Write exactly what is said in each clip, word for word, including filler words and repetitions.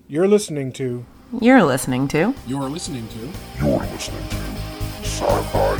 You're listening to. You're listening to. You're listening to. You're listening to Sci-Fi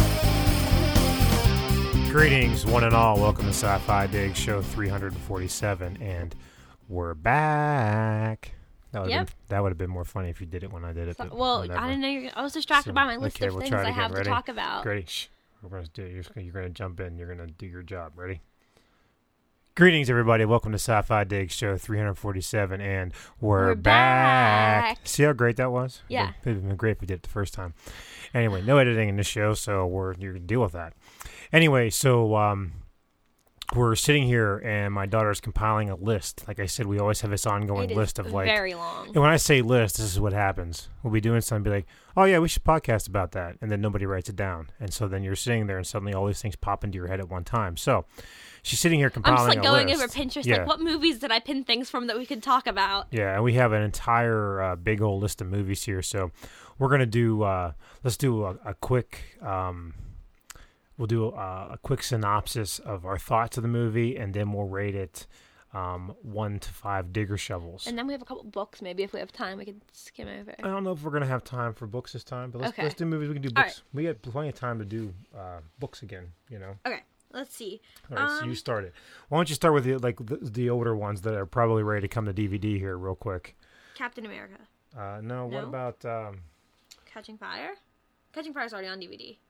Dig. Greetings, one and all. Welcome to Sci-Fi Dig, show three forty-seven, and we're back. That would Yep. been, that would have been more funny if you did it when I did it. So, but well, whatever. I didn't know. You, I was distracted So, by my list okay, of we'll things try it I again. have Ready? to talk about. Ready? Shh. We're gonna do. You're, you're gonna jump in. You're gonna do your job. Ready? Greetings, everybody. Welcome to Sci-Fi Dig, show three forty-seven, and we're, We're back. back. See how great that was? Yeah. It would have been great if we did it the first time. Anyway, no editing in this show, so we're you're gonna deal with that. Anyway, so um, we're sitting here, and my daughter's compiling a list. Like I said, we always have this ongoing It is list of like. very long. And when I say list, this is what happens. We'll be doing something, be like, oh, yeah, we should podcast about that. And then nobody writes it down. And so then you're sitting there, and suddenly all these things pop into your head at one time. So she's sitting here I'm compiling just like a going list. over Pinterest, Yeah. like what movies did I pin things from that we could talk about? Yeah, and we have an entire uh, big old list of movies here. So we're going to do, uh, let's do a, a quick, um, we'll do a, a quick synopsis of our thoughts of the movie, and then we'll rate it um, one to five digger shovels. And then we have a couple books. Maybe if we have time, we could skim over. I don't know if we're going to have time for books this time, but let's, Okay. let's do movies. We can do All books. We got plenty of time to do uh, books again, you know. Okay, let's see. All right, so Um, you start it. Why don't you start with the like the, the older ones that are probably ready to come to D V D here real quick. Captain America, Uh, no, what No? about um, Catching Fire. Catching Fire is already on D V D.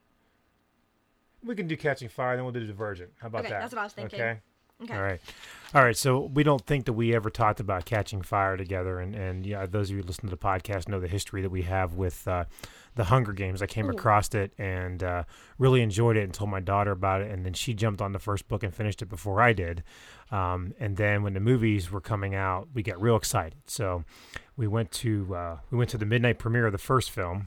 we can do Catching Fire, then we'll do Divergent. How about Okay, that? that's what I was thinking. Okay. Okay. All right. All right. So we don't think that we ever talked about Catching Fire together, and and yeah, those of you who listen to the podcast know the history that we have with uh, the Hunger Games. I came Ooh. across it and uh, really enjoyed it and told my daughter about it, and then she jumped on the first book and finished it before I did. Um, and then when the movies were coming out, we got real excited. So we went to uh, we went to the midnight premiere of the first film,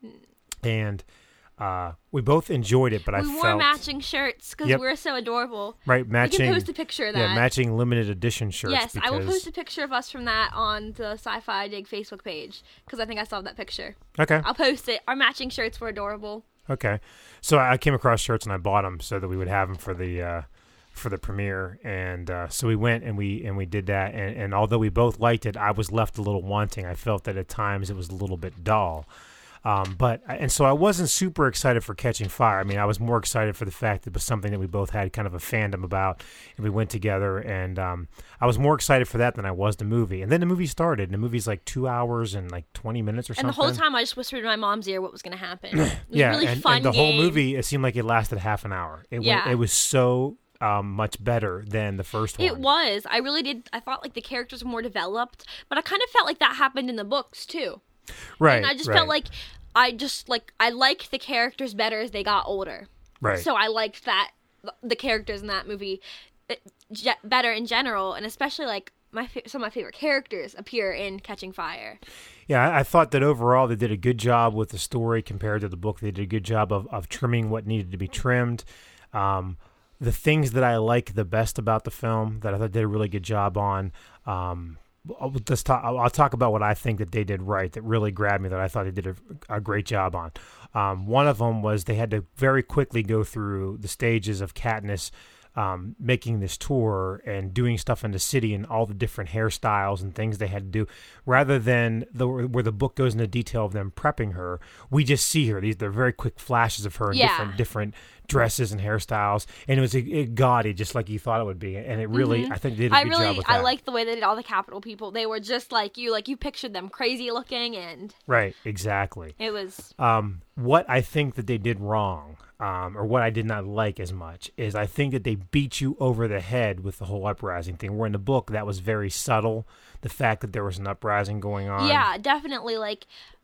and uh, we both enjoyed it. But I we wore felt matching shirts because Yep. we're so adorable. right We matching. can post a picture of that. Yeah, matching limited edition shirts. Yes, I will because- post a picture of us from that on the Sci-Fi Dig Facebook page because I think I saw that picture. Okay. I'll post it. Our matching shirts were adorable. Okay, so I came across shirts and I bought them so that we would have them for the uh, for the premiere, and uh, so we went and we and we did that. And, and although we both liked it, I was left a little wanting. I felt that at times it was a little bit dull. Um, but and so I wasn't super excited for Catching Fire. I mean, I was more excited for the fact that it was something that we both had kind of a fandom about, and we went together. And um, I was more excited for that than I was the movie. And then the movie started, and the movie's like two hours and like twenty minutes or And something. the whole time I just whispered in my mom's ear what was going to happen. It was yeah, a really and, fun and the whole game. movie, it seemed like it lasted half an hour. It Yeah. went, it was so um, much better than the first one. It was. I really did. I thought like the characters were more developed, but I kind of felt like that happened in the books too. right. And I just right, felt like I just like I liked the characters better as they got older. right. So I liked that the characters in that movie uh, ge- better in general, and especially like my fa- some of my favorite characters appear in Catching Fire. Yeah, I, I thought that overall they did a good job with the story compared to the book. They did a good job of, of trimming what needed to be trimmed. Um, the things that I like the best about the film that I thought they did a really good job on. Um, I'll, just talk, I'll, I'll talk about what I think that they did right that really grabbed me that I thought they did a, a great job on. Um, one of them was they had to very quickly go through the stages of Katniss um, making this tour and doing stuff in the city and all the different hairstyles and things they had to do. Rather than the where the book goes into detail of them prepping her, we just see her. These they're very quick flashes of her in Yeah. different different dresses and hairstyles, and it was it, it gaudy just like you thought it would be. And it really, Mhm. I think, they did a I good really job with I that. liked the way they did all the Capitol people. They were just like you, like you pictured them crazy looking, and Right, exactly. it was Um, what I think that they did wrong, um, or what I did not like as much, is I think that they beat you over the head with the whole uprising thing. Where in the book, that was very subtle. The fact that there was an uprising going on. yeah, definitely like.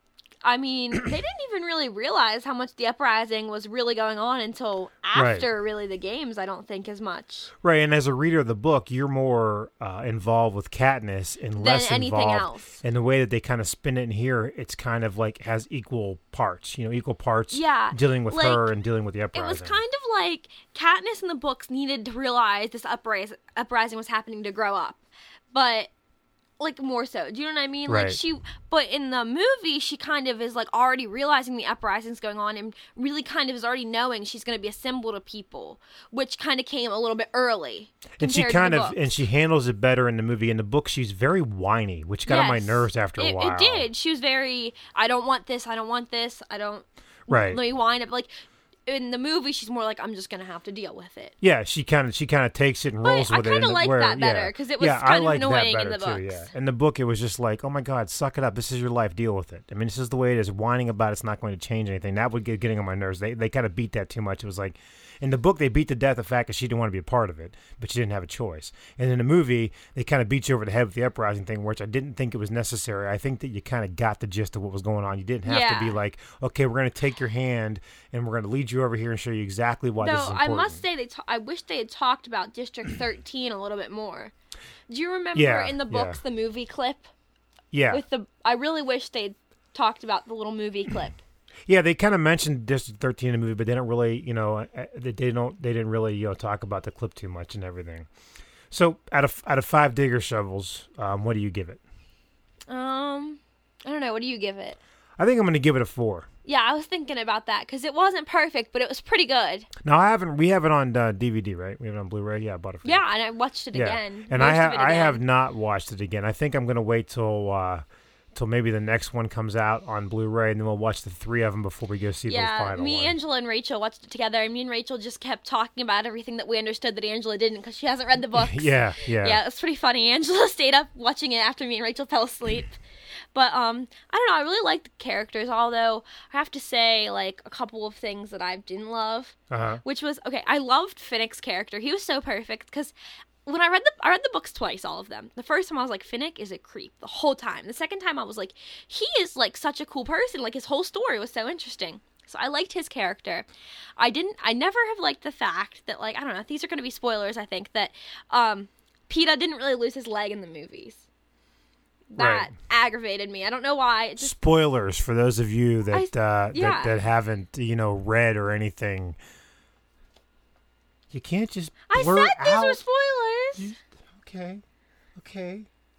I mean, they didn't even really realize how much the uprising was really going on until Right. after really the games, I don't think as much. Right, and as a reader of the book, you're more uh, involved with Katniss and less anything involved. else. And the way that they kind of spin it in here, it's kind of like has equal parts. You know, equal parts. Yeah, Dealing with like, her and dealing with the It uprising. was kind of like Katniss in the books needed to realize this uprising, uprising was happening to grow up. But like more so. Do you know what I mean? Like Right. she, but in the movie, she kind of is like already realizing the uprising's going on and really kind of is already knowing she's going to be a symbol to people, which kind of came a little bit early. And she compared to kind the of books. and she handles it better in the movie. In the book, she's very whiny, which got on my Yes. nerves after a it, while. It did. She was very, I don't want this, I don't want this, I don't, Right. let me wind up. Like, in the movie, she's more like, I'm just going to have to deal with it. Yeah, she kind of she kind of takes it and But rolls I with it. kinda in the- like where- that better, yeah. 'cause it was yeah, kind I of like that annoying in better the too, books. yeah. In the book, it was just like, oh my God, suck it up. This is your life. Deal with it. I mean, this is the way it is. Whining about it's not going to change anything. That would get getting on my nerves. They they kind of beat that too much. It was like, in the book, they beat to death the fact that she didn't want to be a part of it, but she didn't have a choice. And in the movie, they kind of beat you over the head with the uprising thing, which I didn't think it was necessary. I think that you kind of got the gist of what was going on. You didn't have to be Yeah. like, okay, we're going to take your hand and we're going to lead you over here and show you exactly why this is Though important. I must say, they ta- I wish they had talked about District thirteen a little bit more. Do you remember Yeah, in the books yeah. the movie clip yeah. with the? I really wish they'd talked about the little movie clip. Yeah, they kind of mentioned District thirteen in the movie, but they don't really, you know, uh, they they don't, they didn't really, you know, talk about the clip too much and everything. So, out of out of five digger shovels, um, what do you give it? Um, I don't know. What do you give it? I think I'm going to give it a four. Yeah, I was thinking about that because it wasn't perfect, but it was pretty good. Now, I haven't, we have it on uh, D V D, right? We have it on Blu-ray. Yeah, I bought it. For you. Yeah, and I watched it yeah. again. And most I have, of it I again. have not watched it again. I think I'm going to wait till. Uh, Till maybe the next one comes out on Blu-ray, and then we'll watch the three of them before we go see Yeah, the final me, one. Angela, and Rachel watched it together, and me and Rachel just kept talking about everything that we understood that Angela didn't because she hasn't read the books. yeah, yeah, Yeah, it was pretty funny. Angela stayed up watching it after me and Rachel fell asleep. But um, I don't know. I really like the characters, although I have to say, like, a couple of things that I didn't love, Uh-huh. which was okay. I loved Finnick's character. He was so perfect because when I read the I read the books twice, all of them. The first time I was like, Finnick is a creep the whole time. The second time I was like, he is like such a cool person. Like his whole story was so interesting. So I liked his character. I didn't. I never have liked the fact that like I don't know. These are going to be spoilers. I think that um, PETA didn't really lose his leg in the movies. That Right. aggravated me. I don't know why. It just Spoilers for those of you that I- uh, yeah. that that haven't you know read or anything. You can't just I blurt said these out. were spoilers. Okay, okay.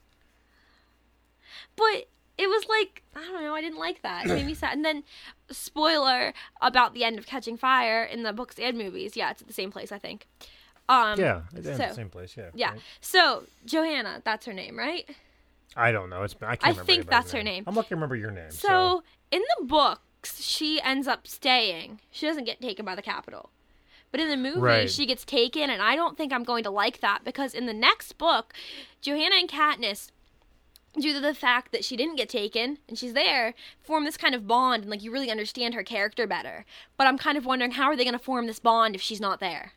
But it was like I don't know. I didn't like that. It made me sad. And then spoiler about the end of Catching Fire in the books and movies. Yeah, it's at the same place I think. Um, Yeah, it's in so- the same place. Yeah. Yeah. right. So Johanna, that's her name, right? I don't know. It's I can't I remember. think anybody's that's her name. I'm lucky to remember your name. So, So in the books, she ends up staying. She doesn't get taken by the Capitol. But in the movie, Right. she gets taken, and I don't think I'm going to like that because in the next book, Johanna and Katniss, due to the fact that she didn't get taken and she's there, form this kind of bond, and like you really understand her character better. But I'm kind of wondering how are they going to form this bond if she's not there?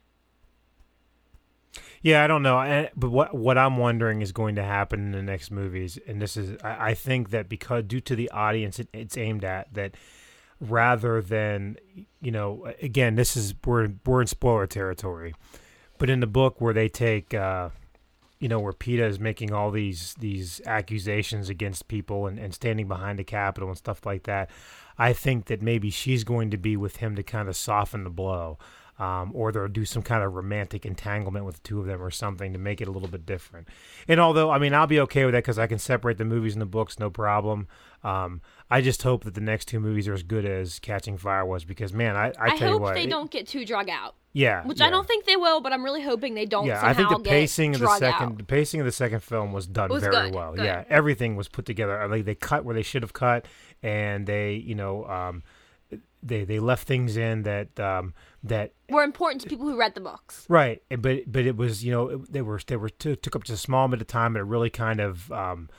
yeah, I don't know. I, but what what I'm wondering is going to happen in the next movies, and this is I, I think that because due to the audience it, it's aimed at, that rather than you know again this is we're we're in spoiler territory, but in the book where they take. Uh, you know, where PETA is making all these these accusations against people and, and standing behind the Capitol and stuff like that, I think that maybe she's going to be with him to kind of soften the blow. Um, or they'll do some kind of romantic entanglement with the two of them or something to make it a little bit different. And although, I mean, I'll be okay with that because I can separate the movies and the books, no problem. Um, I just hope that the next two movies are as good as Catching Fire was because, man, I, I I, tell you hope what. they it- don't get too drug out, Yeah. which yeah. I don't think they will, but I'm really hoping they don't Yeah, somehow I think the get pacing of the drug second out. the pacing of the second film was done Was very good, well. good. Yeah, everything was put together. Like they cut where they should have cut, and they, you know, um, they they left things in that um, that Were important to people who read the books. right. But but it was you know it, they were they were t- took up just a small bit of time, and it really kind of. Um,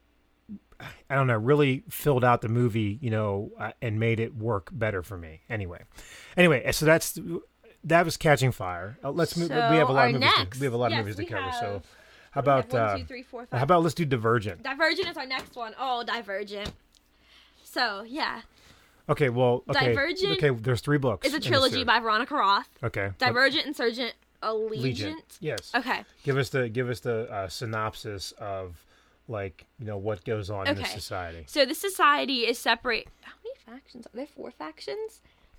I don't know, really filled out the movie, you know, uh, and made it work better for me. Anyway, anyway, so that's that was Catching Fire. Uh, let's move. We have a So lot our of movies. next- To, we have a lot yes, of movies to we cover. have- So, how We have about one, uh, two, three, four, five. how about let's do Divergent? Divergent is our next one. Oh, Divergent. So yeah, Okay, well, okay, Divergent okay. There's three books. it's a in this trilogy series. by Veronica Roth. Okay. Divergent, Insurgent, Allegiant. Legion. Yes. Okay. Give us the give us the uh, synopsis of like you know what goes on in this Okay. society. So the society is separate. How many factions are there? Four factions?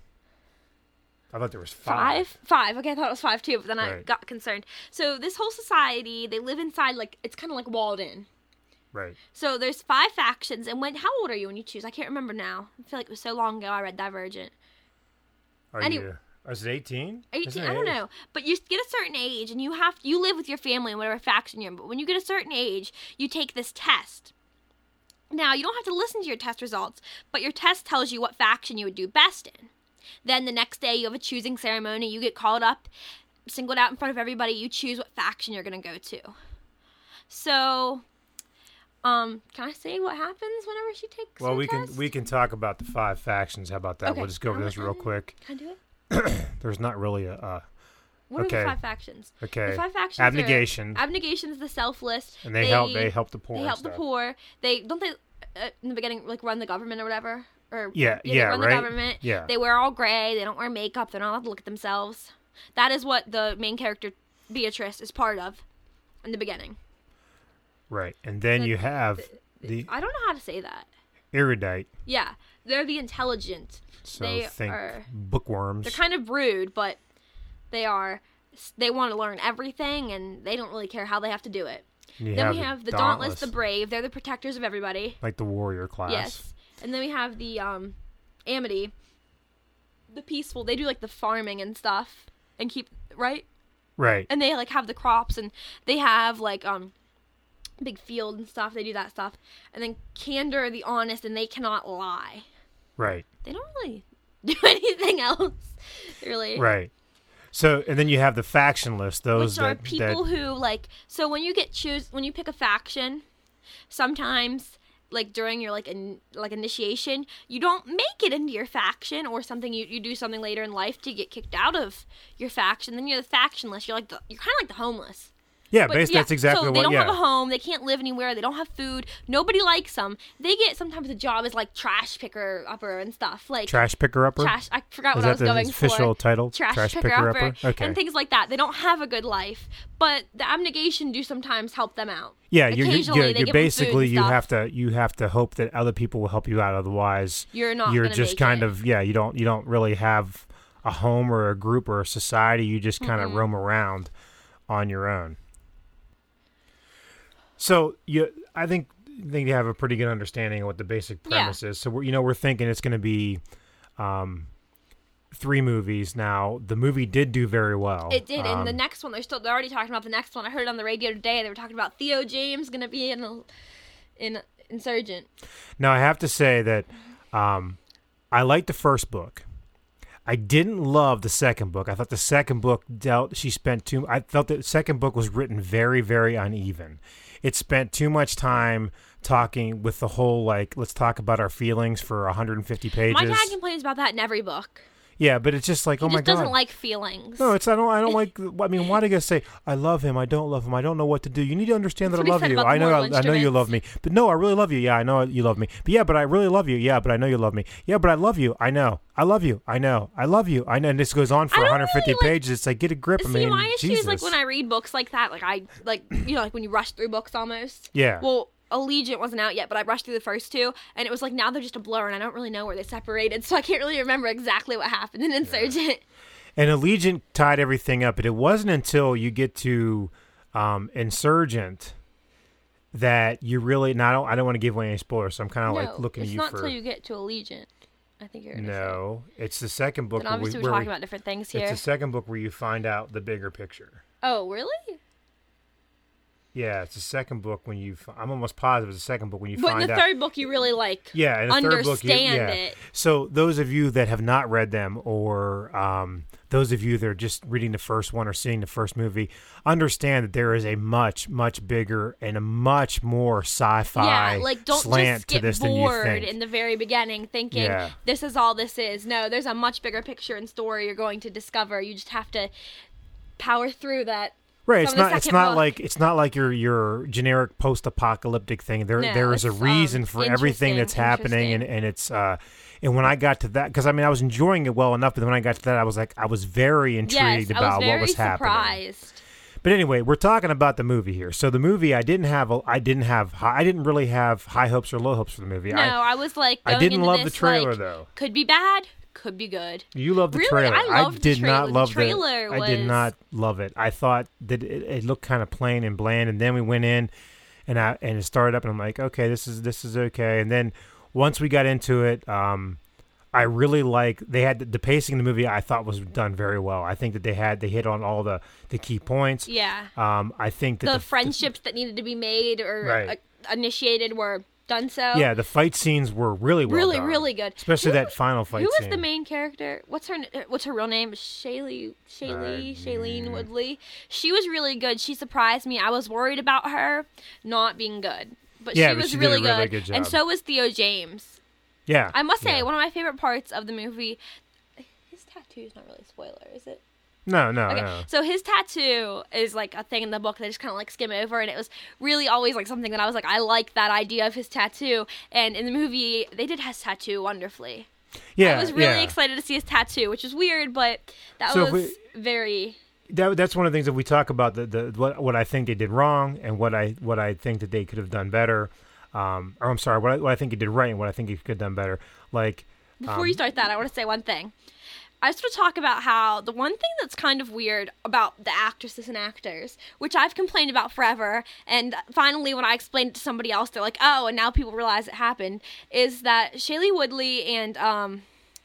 I thought there was five. Five? Five. Okay, I thought it was five too, but then I Right. got concerned. So this whole society, they live inside like it's kind of like walled in. Right. So there's five factions, and when how old are you when you choose? I can't remember now. I feel like it was so long ago I read Divergent. Are Any- you? Is it eighteen? eighteen, I don't know. But you get a certain age, and you have you live with your family in whatever faction you're in. But when you get a certain age, you take this test. Now, you don't have to listen to your test results, but your test tells you what faction you would do best in. Then the next day, you have a choosing ceremony. You get called up, singled out in front of everybody. You choose what faction you're going to go to. So, um, can I say what happens whenever she takes Well, her we test? can we can talk about the five factions. How about that? Okay. We'll just go over Um, this real um, quick. Can I do it? There's not really a. Uh, What are Okay. the five factions? okay. The five factions Abnegation. Are, abnegation is the selfless. and they, help. They help the poor. They and help the stuff. poor. They don't they uh, in the beginning like run the government or whatever. Or Yeah, they yeah, run right? the government. Yeah. They wear all gray. They don't wear makeup. They're not allowed to look at themselves. That is what the main character Beatrice is part of in the beginning. Right, and then The- you have the I don't know how to say that. erudite. Yeah, they're the intelligent. So they think are. bookworms. They're kind of rude, but they are. They want to learn everything, and they don't really care how they have to do it. You Then have we have the Dauntless, Dauntless, the Brave. They're the protectors of everybody. like the warrior class. Yes. And then we have the um, Amity, the peaceful. They do like the farming and stuff, and keep right. Right. And they like have the crops, and they have like um, big field and stuff. They do that stuff. And then Candor, the honest, and they cannot lie. Right. They don't really do anything else, really. Right. So, and then you have the faction list. Those Which are that, people that who like. So when you get choose, when you pick a faction, sometimes like during your like in, like initiation, you don't make it into your faction, or something. You, you do something later in life to get kicked out of your faction. Then you're the factionless. You're like the, you're kind of like the homeless. yeah, But, based, yeah, that's exactly so what. they don't yeah. have a home. They can't live anywhere. They don't have food. Nobody likes them. They get sometimes a job as like trash picker upper and stuff like Trash picker upper. trash. I forgot Is what I that was the going official for. title? Trash, picker, upper, Okay. and things like that. They don't have a good life, but the abnegation do sometimes help them out. yeah, you're, you're, Occasionally, you're, they you're give 'em food basically and you stuff. have to you have to hope that other people will help you out. Otherwise, You're not. you're gonna just make kind it. of yeah. You don't you don't really have a home or a group or a society. You just kind of Mm-mm. roam around on your own. So you, I think, I think you have a pretty good understanding of what the basic Yeah. premise is. So we're, you know, we're thinking it's going to be um, three movies. Now the movie did do very well. It did, and the Um, next one they're still they're already talking about the next one. I heard it on the radio today. They were talking about Theo James gonna be in a, in Insurgent. Now I have to say that um, I liked the first book. I didn't love the second book. I thought the second book dealt. She spent too. I felt that the second book was written very, very uneven. It spent too much time talking with the whole like, let's talk about our feelings for one hundred fifty pages. My dad complains about that in every book. Yeah, but it's just like, He oh my just doesn't god. like feelings. No, it's I don't I don't like. I mean, why do you guys say I love him? I don't love him. I don't know what to do. You need to understand That's that I what he love said you. about I the know I, Mortal I know you love me. Instruments. But no, I really love you. Yeah, I know you love me. But yeah, but I really love you. Yeah, but I know you love me. Yeah, but I love you. I know. I love you. I know. I love you. I know. And this goes on for I don't one hundred fifty really, like- pages. It's like get a grip. I See, mean, my issue Jesus. is like when I read books like that, like I like you know like when you rush through books almost. Yeah. Well, Allegiant wasn't out yet, but I rushed through the first two, and it was like now they're just a blur, and I don't really know where they separated, so I can't really remember exactly what happened in Insurgent. And Allegiant tied everything up, but it wasn't until you get to um, Insurgent that you really. Now I don't. I don't want to give away any spoilers, so I'm kind of like looking it's at you not for. until you get to Allegiant. I think you're gonna no, it's the second book. Say. Then where we- obviously where we're we- talking about different things It's here. the second book where you find out the bigger picture. Oh, really? Yeah, it's the second book when you. f- I'm almost positive it's the second book when you But in find the out. third book, you really like Yeah, in the third book, you, understand yeah. it. So those of you that have not read them, or um, those of you that are just reading the first one or seeing the first movie, understand that there is a much, much bigger and a much more sci-fi Yeah, like don't slant just get to this than you bored think. in the very beginning thinking Yeah. this is all this is. No, there's a much bigger picture and story you're going to discover. You just have to power through that. Right, it's From the not. It's second not book. like it's not like your your generic post-apocalyptic thing. There, No, there is a it's, reason um, for everything that's interesting, happening, and, and it's. Uh, and when I got to that, because I mean, I was enjoying it well enough, but when I got to that, I was like, I was very intrigued Yes, about I was very what was happening. surprised. But anyway, we're talking about the movie here. So the movie, I didn't have, a, I didn't have, high, I didn't really have high hopes or low hopes for the movie. No, I, I, was like, I going didn't into love the this, trailer like, though. Could be bad, could be good. You loved the Really? trailer. I loved the did trailer. not The love trailer I did was- not love it. I thought that it, it looked kind of plain and bland, and then we went in, and I and it started up, and I'm like, okay, this is this is okay. And then once we got into it, um, I really like they had the, the pacing in the movie. I thought was done very well. I think that they had they hit on all the, the key points. Yeah. Um, I think that the, the friendships the, that needed to be made or right. uh, initiated were done so. Yeah, the fight scenes were really well really done. really good. Especially who, that final fight who was scene. the main character? What's her What's her real name? Shaylee Shaylee Uh, Shailene mm. Woodley. She was really good. She surprised me. I was worried about her not being good, but Yeah, she but was she did really, a really good. good job. And so was Theo James. Yeah. I must say, yeah. one of my favorite parts of the movie. His tattoo's not really a spoiler, is it? No, no, Okay, no. so his tattoo is like a thing in the book that I just kind of like skim over, and it was really always like something that I was like, I like that idea of his tattoo. And in the movie, they did his tattoo wonderfully. Yeah, I was really yeah. excited to see his tattoo, which is weird, but that So if was we- very. That, that's one of the things that we talk about the, the what what I think they did wrong and what I what I think that they could have done better. Um, or I'm sorry, what I, what I think they did right and what I think they could have done better. Like Before um, you start that, I want to say one thing. I just want to talk about how the one thing that's kind of weird about the actresses and actors, which I've complained about forever, and finally when I explained it to somebody else, they're like, oh, and now people realize it happened, is that Shailene Woodley and, um,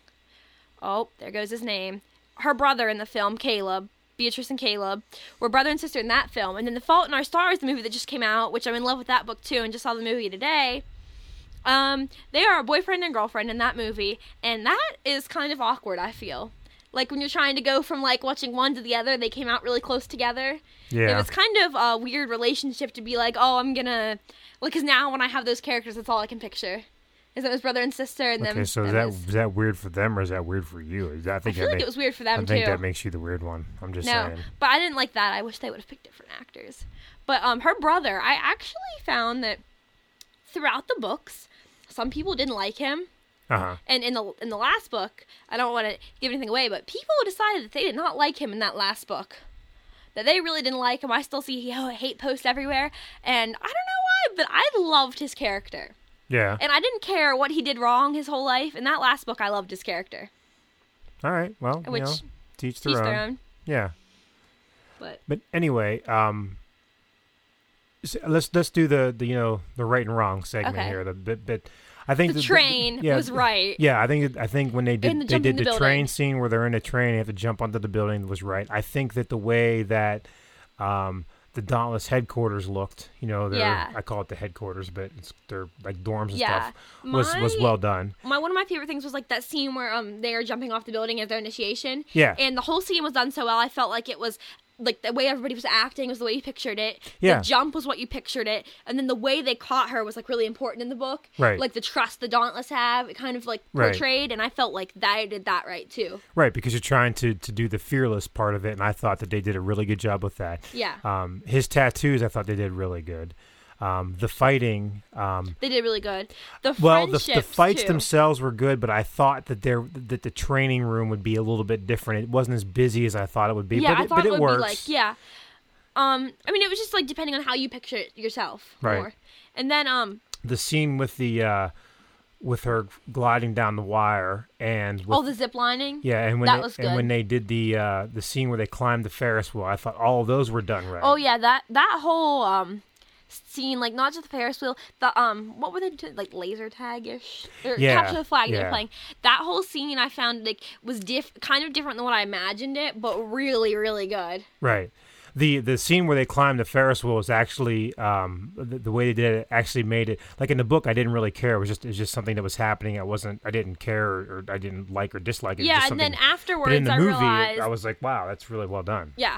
oh, there goes his name, her brother in the film, Caleb, Beatrice and Caleb, were brother and sister in that film. And then The Fault in Our Stars, the movie that just came out, which I'm in love with that book too, and just saw the movie today. Um, they are a boyfriend and girlfriend in that movie, and that is kind of awkward, I feel. Like, when you're trying to go from, like, watching one to the other, they came out really close together. Yeah. It was kind of a weird relationship to be like, oh, I'm gonna... Well, because now when I have those characters, that's all I can picture. Is it was brother and sister, and okay, them... so is them that as- is that weird for them or is that weird for you? Is that, I I think feel that like make- it was weird for I them, think too. that makes you the weird one. I'm just No, saying. but I didn't like that. I wish they would have picked different actors. But um, her brother, I actually found that throughout the books, some people didn't like him. Uh huh. And in the in the last book, I don't want to give anything away, but people decided that they did not like him in that last book. That they really didn't like him. I still see hate posts everywhere, and I don't know why, but I loved his character. Yeah. And I didn't care what he did wrong his whole life. In that last book, I loved his character. All right. Well, Which you know, teach their Each own. their own. Yeah. But But anyway, um, s- let's let's do the, the you know the right and wrong segment Okay. here. The but, but I think the that train yeah, was right. Yeah, I think I think when they And did the they jump did in the, the train building. scene where they're in a train, they have to jump onto the building was right. I think that the way that um, the Dauntless headquarters looked, you know, they're, Yeah. I call it the headquarters, but it's they're like dorms and Yeah. stuff. Was was My- well done. My one of my favorite things was like that scene where um they are jumping off the building as their initiation. Yeah. And the whole scene was done so well. I felt like it was like the way everybody was acting was the way you pictured it. Yeah. The jump was what you pictured it, and then the way they caught her was like really important in the book. Right. Like the trust the Dauntless have, it kind of like Right. portrayed, and I felt like they did that right too. Right, because you're trying to, to do the fearless part of it, and I thought that they did a really good job with that. Yeah. Um, his tattoos, I thought they did really good. Um, the fighting, um, They did really good. The well, the, the friendships, fights too. themselves were good, but I thought that there that the training room would be a little bit different. It wasn't as busy as I thought it would be, Yeah, but I it, thought but it it would works. be like yeah. Um, I mean, it was just like depending on how you picture it yourself Right. more. And then um, The scene with the uh, with her gliding down the wire and with, oh, the zip lining. yeah, and when that they, was and good. when they did the uh, the scene where they climbed the Ferris wheel, I thought all of those were done right. Oh yeah, that that whole um scene, like not just the Ferris wheel, the um what were they doing, like laser tag ish or Yeah, capture the flag they yeah. were playing. That whole scene I found like was diff kind of different than what I imagined it, but really really good. Right. The the scene where they climbed the Ferris wheel was actually um, the, the way they did it actually made it like in the book I didn't really care. It was just it was just something that was happening. I wasn't I didn't care or I didn't like or dislike it. It was Yeah, just and then something- afterwards but in the I movie realized I was like, wow, that's really well done. yeah.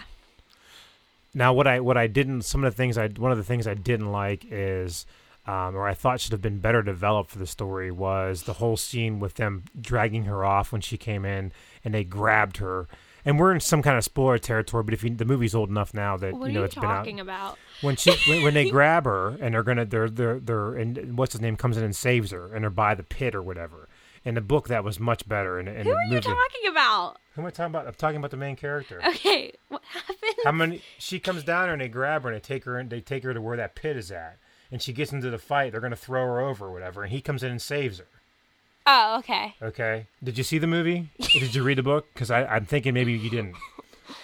Now what I what I didn't some of the things I one of the things I didn't like is um, or I thought should have been better developed for the story was the whole scene with them dragging her off when she came in and they grabbed her. And we're in some kind of spoiler territory, but if you, the movie's old enough now that What you know are you it's been out. talking about? When she when, when they grab her and they're gonna they're they're they're and what's his name comes in and saves her and they're by the pit or whatever. In the book that was much better. In, in Who the are you movie. talking about? Who am I talking about? I'm talking about the main character. Okay, what happened? How many? She comes down there and they grab her and they take her and they take her to where that pit is at. And she gets into the fight. They're gonna throw her over or whatever. And he comes in and saves her. Oh, okay. Okay. Did you see the movie? Or did you read the book? Because I'm thinking maybe you didn't.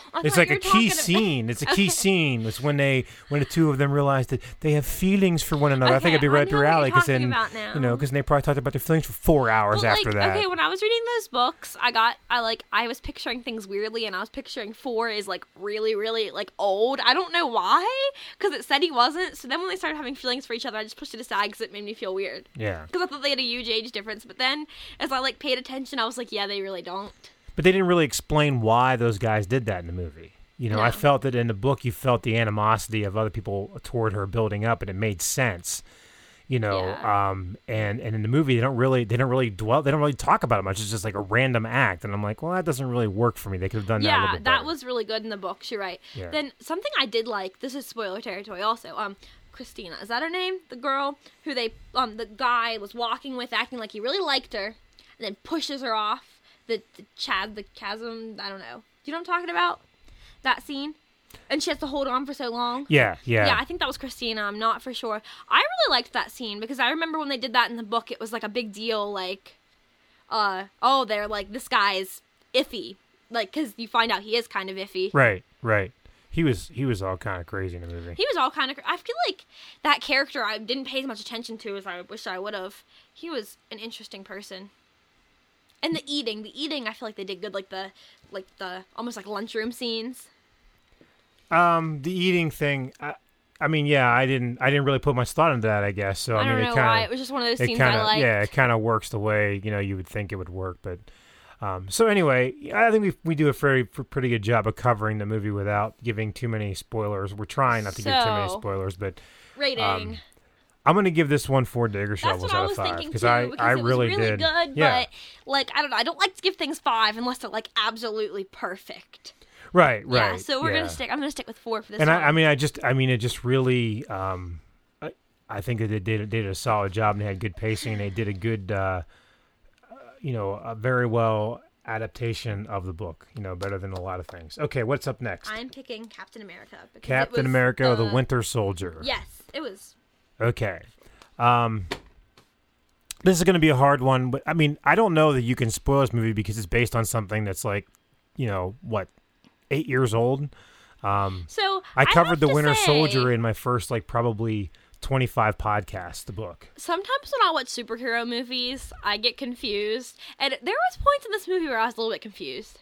I It's thought like you a were key talking about- scene. It's a key Okay. scene. It's when they, when the two of them realize that they have feelings for one another. I think Okay, it'd be I right up know your what you're alley because talking then, about now. you know, because they probably talked about their feelings for four hours Well, after like, that. Okay, when I was reading those books, I got I like I was picturing things weirdly, and I was picturing four is like really, really like old. I don't know why, because it said he wasn't. So then when they started having feelings for each other, I just pushed it aside because it made me feel weird. Yeah. Because I thought they had a huge age difference. But then as I like paid attention, I was like, yeah, they really don't. But they didn't really explain why those guys did that in the movie. You know, No. I felt that in the book you felt the animosity of other people toward her building up, and it made sense. You know, Yeah. um, and and in the movie they don't really they don't really dwell they don't really talk about it much. It's just like a random act, and I'm like, well, that doesn't really work for me. They could have done that a little Yeah, bit that better. was really good in the books. You're right. Yeah. Then something I did like. This is spoiler territory. Also, um, Christina, is that her name? The girl who they um the guy was walking with, acting like he really liked her, and then pushes her off the, the chad the chasm. I don't know. Do you know what I'm talking about? That scene, and she has to hold on for so long. Yeah, yeah. Yeah, I think that was Christina. I'm not for sure. I really liked that scene because I remember when they did that in the book, it was like a big deal. Like, uh, oh, they're like, this guy's iffy. Like, because you find out he is kind of iffy. Right, right. He was he was all kind of crazy in the movie. He was all kind of. I feel like that character I didn't pay as much attention to as I wish I would have. He was an interesting person. And the eating, the eating, I feel like they did good. Like the, like the almost like lunchroom scenes. Um, the eating thing. I, I mean, yeah, I didn't I didn't really put much thought into that. I guess so. I, I, mean, don't it know kind why. It of was just one of those it scenes kind I of liked. yeah, it kind of works the way you know you would think it would work, but. Um, so anyway, I think we we do a very pretty good job of covering the movie without giving too many spoilers. We're trying not to give too many So- spoilers, but Rating. um, I'm going to give this one four digger That's shovels what I out was of five thinking because too. I Because I it was really, really did. good, yeah, but like I don't know, I don't like to give things five unless they're like absolutely perfect. right, right. Yeah, so we're yeah. gonna stick. I'm gonna stick with four for this And one. I, I mean, I just, I mean, it just really, um, I, I think that they did did a solid job and they had good pacing. And they did a good, uh, uh, you know, a very well adaptation of the book. You know, better than a lot of things. Okay, what's up next? I'm picking Captain America. because it Captain was America: The Winter Soldier. Yes, it was. Okay. Um, this is going to be a hard one, but I mean, I don't know that you can spoil this movie because it's based on something that's like, you know, what, eight years old. Um, So I covered have The to Winter say, Soldier in my first, like, probably twenty-five podcasts, the book. Sometimes when I watch superhero movies, I get confused, and there was points in this movie where I was a little bit confused.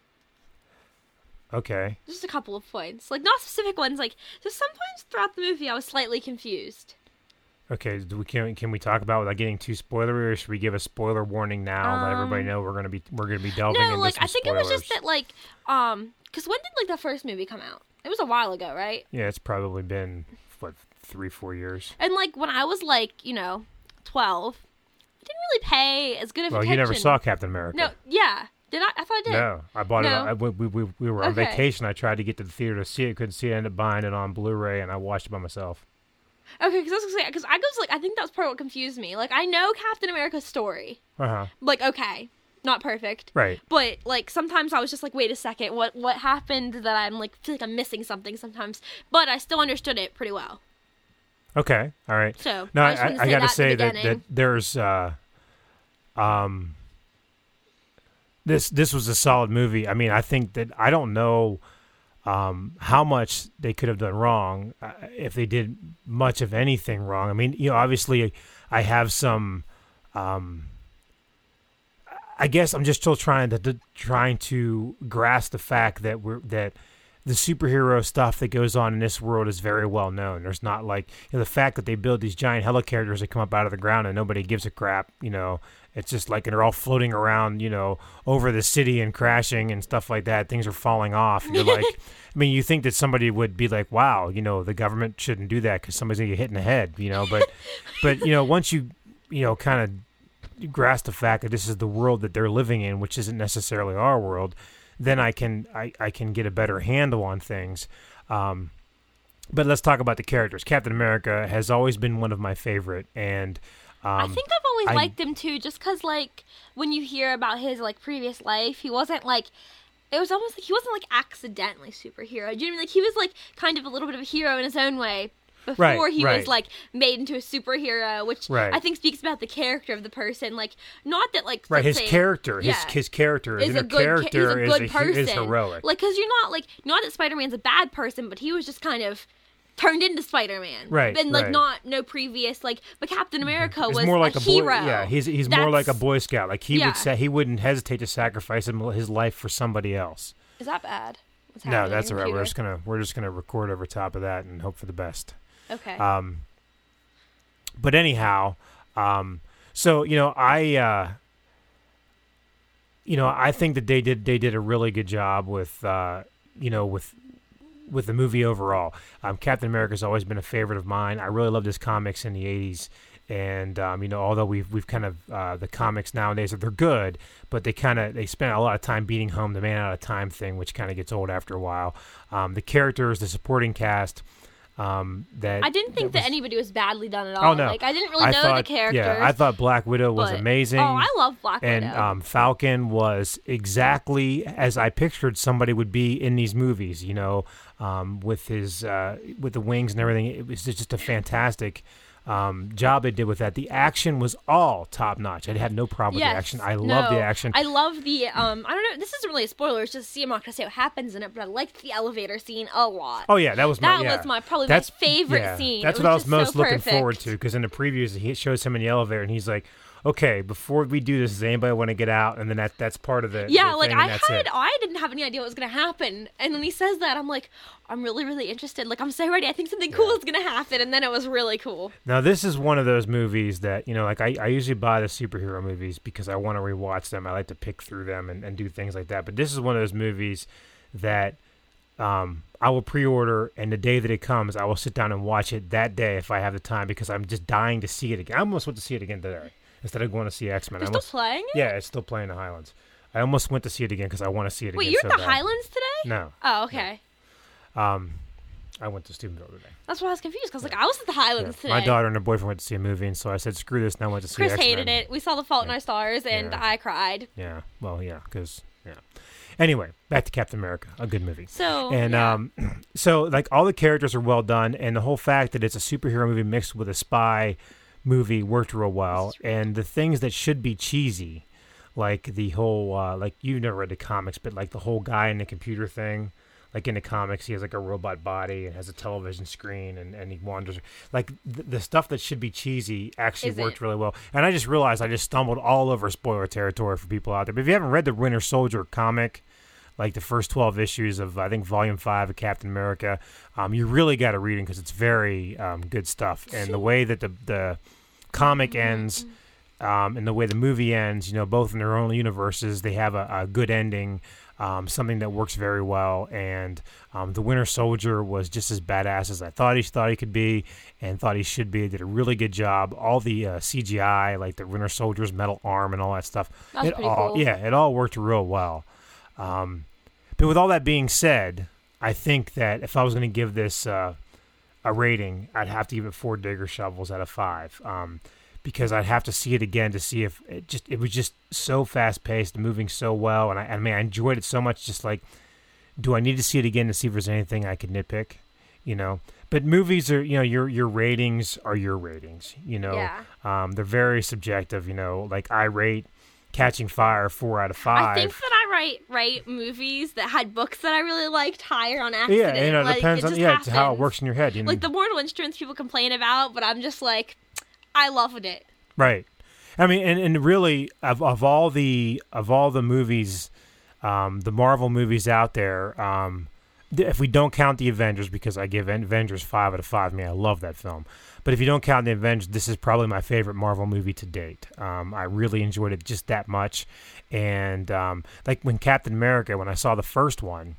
Okay. Just a couple of points, like not specific ones. Like just sometimes throughout the movie, I was slightly confused. Okay, do we can can we talk about without getting too spoilery, or should we give a spoiler warning now? Let everybody Um, know we're gonna be we're gonna be delving No, into like some I think spoilers. it was just that, like, um, because when did like the first movie come out? It was a while ago, right? Yeah, it's probably been what three four years. And like when I was like, you know, twelve, I didn't really pay as good of Well, attention. you never saw Captain America. No, yeah, did I? I thought I did. No, I bought No. it. I, we, we, we we were on Okay. vacation. I tried to get to the theater to see it. Couldn't see it. Ended up buying it on Blu-ray, and I watched it by myself. Okay, because I was gonna say, because I was like, I think that's part of what confused me. Like, I know Captain America's story. Uh huh. Like, okay, not perfect. Right. But like sometimes I was just like, wait a second, what what happened that I'm like feel like I'm missing something sometimes. But I still understood it pretty well. Okay. All right. So No, I, I, just wanted to I, say got to that say in the that, that beginning. there's uh, um, this this was a solid movie. I mean, I think that I don't know um, how much they could have done wrong uh, if they did much of anything wrong. I mean, you know, obviously, I have some. Um, I guess I'm just still trying to, to trying to grasp the fact that we're that the superhero stuff that goes on in this world is very well known. There's not like you know, the fact that they build these giant helicopters that come up out of the ground and nobody gives a crap. You know, it's just like they're all floating around, you know, over the city and crashing and stuff like that. Things are falling off. You're like, I mean, you think that somebody would be like, wow, you know, the government shouldn't do that because somebody's gonna get hit in the head. You know, but but you know, once you you know kind of grasp the fact that this is the world that they're living in, which isn't necessarily our world, then I can I, I can get a better handle on things. Um, but let's talk about the characters. Captain America has always been one of my favorite, and um, I think I've always I- liked him too, just because like when you hear about his like previous life, he wasn't like. It was almost like he wasn't like accidentally superhero. Do you know what I mean? Like he was like kind of a little bit of a hero in his own way. before Right, he right. was like made into a superhero, which Right. I think speaks about the character of the person. Like, not that like Right, let's his say- character, his yeah, his character, his is inner a good ca- character he's a good is, person. is heroic. Like, because you're not like not that Spider-Man's a bad person, but he was just kind of turned into Spider-Man. Right, And like right. not no previous like, but Captain America He's was more like a, a, boy. hero. Yeah, he's he's more That's- like a Boy Scout. Like he Yeah. would say he wouldn't hesitate to sacrifice him, his life for somebody else. Is that bad? What's No, happening that's in all the right. We're computer? just gonna we're just gonna record over top of that and hope for the best. Okay. Um, but anyhow, um, so you know, I, uh, you know, I think that they did they did a really good job with, uh, you know, with with the movie overall. Um, Captain America's always been a favorite of mine. I really loved his comics in the eighties. And um, you know, although we've we've kind of uh, the comics nowadays they're good, but they kind of they spend a lot of time beating home the man out of time thing, which kind of gets old after a while. Um, the characters, the supporting cast, um, that I didn't think that, was- anybody was badly done at all. Oh no, Like I didn't really I know thought, the characters. Yeah, I thought Black Widow was but- amazing. Oh, I love Black and Widow. um, Falcon was exactly as I pictured somebody would be in these movies. You know, um, with his uh, with the wings and everything. It was just a fantastic um, job they did with that. The action was all top notch. I had no problem yes, with the action. I love no, the action. I love the um. I don't know. This isn't really a spoiler. It's just see. I'm not gonna say what happens in it, but I liked the elevator scene a lot. Oh yeah, that was my, That yeah. was my- probably my That's, favorite yeah, scene. That's It what I was was just most so looking perfect. forward to because in the previews he shows him in the elevator and he's like, "Okay, before we do this, does anybody want to get out?" And then that that's part of the Yeah, the like thing, I and that's had, it. I didn't have any idea what was gonna happen, and when he says that, I'm like, I'm really, really interested. Like I'm so ready. I think something cool is gonna happen, and then it was really cool. Now this is one of those movies that you know, like I, I usually buy the superhero movies because I want to rewatch them. I like to pick through them and, and do things like that. But this is one of those movies that um, I will pre-order, and the day that it comes, I will sit down and watch it that day if I have the time because I'm just dying to see it again. I almost went to see it again today instead of going to see X-Men. You're I still almost, playing it? yeah, it's still playing the Highlands. I almost went to see it again because I want to see it Wait, again. you're so at the bad. Highlands today? No, Oh, okay. um, I went to Steubenville today. That's why I was confused because like I was at the Highlands Yeah. today. My daughter and her boyfriend went to see a movie, and so I said, "Screw this!" And I went to see Chris X-Men. hated it. We saw The Fault in Yeah. Our Stars, and Yeah. I cried. Yeah, well, yeah, because yeah. Anyway, back to Captain America, a good movie. So And yeah. um, so like all the characters are well done, and the whole fact that it's a superhero movie mixed with a spy movie worked real well. And the things that should be cheesy, like the whole uh, like you've never read the comics, but like the whole guy in the computer thing. Like in the comics, he has like a robot body and has a television screen, and, and he wanders. Like th- the stuff that should be cheesy actually Isn't. worked really well. And I just realized I just stumbled all over spoiler territory for people out there. But if you haven't read the Winter Soldier comic, like the first twelve issues of I think Volume Five of Captain America, um, you really got to read it because it's very um, good stuff. And the way that the the comic ends, um, and the way the movie ends, you know, both in their own universes, they have a, a good ending. Um, something that works very well, and um, the Winter Soldier was just as badass as I thought he thought he could be, and thought he should be. Did a really good job. All the uh, C G I, like the Winter Soldier's metal arm and all that stuff, That was it pretty all cool. yeah, it all worked real well. Um, but with all that being said, I think that if I was going to give this uh, a rating, I'd have to give it four digger shovels out of five. Um, because I'd have to see it again to see if it just it was just so fast paced, moving so well, and I, I mean I enjoyed it so much. Just like, do I need to see it again to see if there's anything I could nitpick, you know? But movies are, you know, your your ratings are your ratings, you know. Yeah. Um, they're very subjective, you know. Like I rate Catching Fire four out of five. I think that I write write movies that had books that I really liked higher on accident. yeah, you know, it like, depends it on just yeah, it's how it happens. works in your head, you know. Like the Mortal Instruments people complain about, but I'm just like, I loved it. Right. I mean, and, and really, of, of all the of all the movies, um, the Marvel movies out there, um, th- if we don't count the Avengers, because I give Avengers five out of five. I mean, I love that film. But if you don't count the Avengers, this is probably my favorite Marvel movie to date. Um, I really enjoyed it just that much. And um, like when Captain America, when I saw the first one,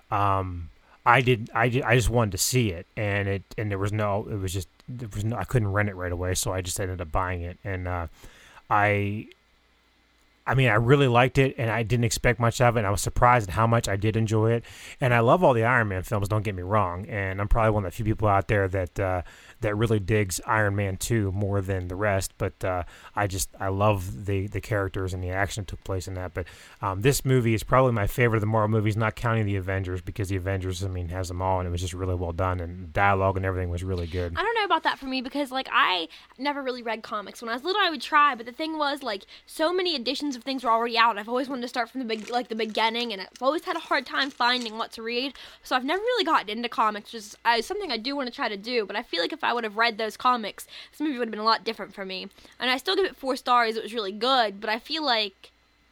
um, I did I did I just wanted to see it, and it and there was no it was just there was no I couldn't rent it right away, so I just ended up buying it, and uh, I I mean, I really liked it, and I didn't expect much of it, and I was surprised at how much I did enjoy it. And I love all the Iron Man films, don't get me wrong, and I'm probably one of the few people out there that uh, that really digs Iron Man two more than the rest, but uh, I just, I love the, the characters and the action that took place in that. But um, this movie is probably my favorite of the Marvel movies, not counting the Avengers, because the Avengers, I mean, has them all, and it was just really well done, and dialogue and everything was really good. I don't know about that for me because, like, I never really read comics. When I was little, I would try, but the thing was, like, so many editions of things were already out, and I've always wanted to start from the big, like, the beginning, and I've always had a hard time finding what to read, so I've never really gotten into comics, which is uh, something I do want to try to do, but I feel like if I would have read those comics, this movie would have been a lot different for me. And I still give it four stars. It was really good, but I feel like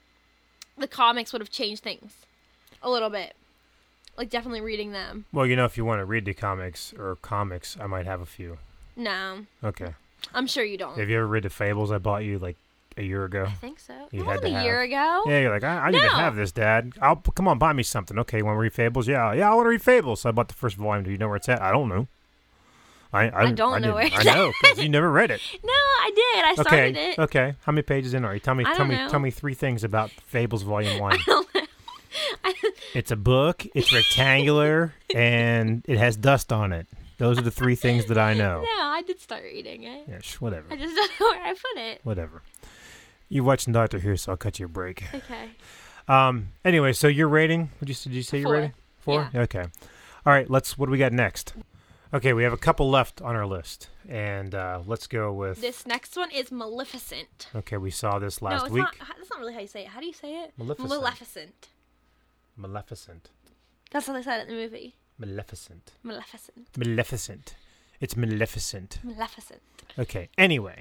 the comics would have changed things a little bit. Like, definitely reading them. Well, you know, if you want to read the comics, or comics, I might have a few. No. Okay. I'm sure you don't. Have you ever read the Fables I bought you, like, a year ago? I think so. You More had than to a have. year ago. Yeah, you're like, I, I need to No. have this, Dad. I'll come on, buy me something. Okay, you want to read Fables? Yeah, yeah, I want to read Fables. So I bought the first volume. Do you know where it's at? I don't know. I I, I don't know didn't- where I it's know because you never read it. No, I did. I started Okay, it. okay. How many pages in are you? Tell me, I tell don't me, know. tell me three things about Fables Volume One. I don't know. I, It's a book. It's rectangular, and it has dust on it. Those are the three things that I know. no, I did start reading it. Yeah, sh- whatever, I just don't know where I put it. whatever. You're watching Doctor Who, so I'll cut you a break. Okay. Um. Anyway, so your rating? What did you, did you say your Four. rating? Four. Yeah. Okay. All right. Let's. What do we got next? Okay, we have a couple left on our list, and uh, let's go with. This next one is Maleficent. Okay, we saw this last no, it's week. not. That's not really how you say it. How do you say it? Maleficent. Maleficent. Maleficent. That's how they said it in the movie. Maleficent. Maleficent. Maleficent. It's Maleficent. Maleficent. Okay. Anyway,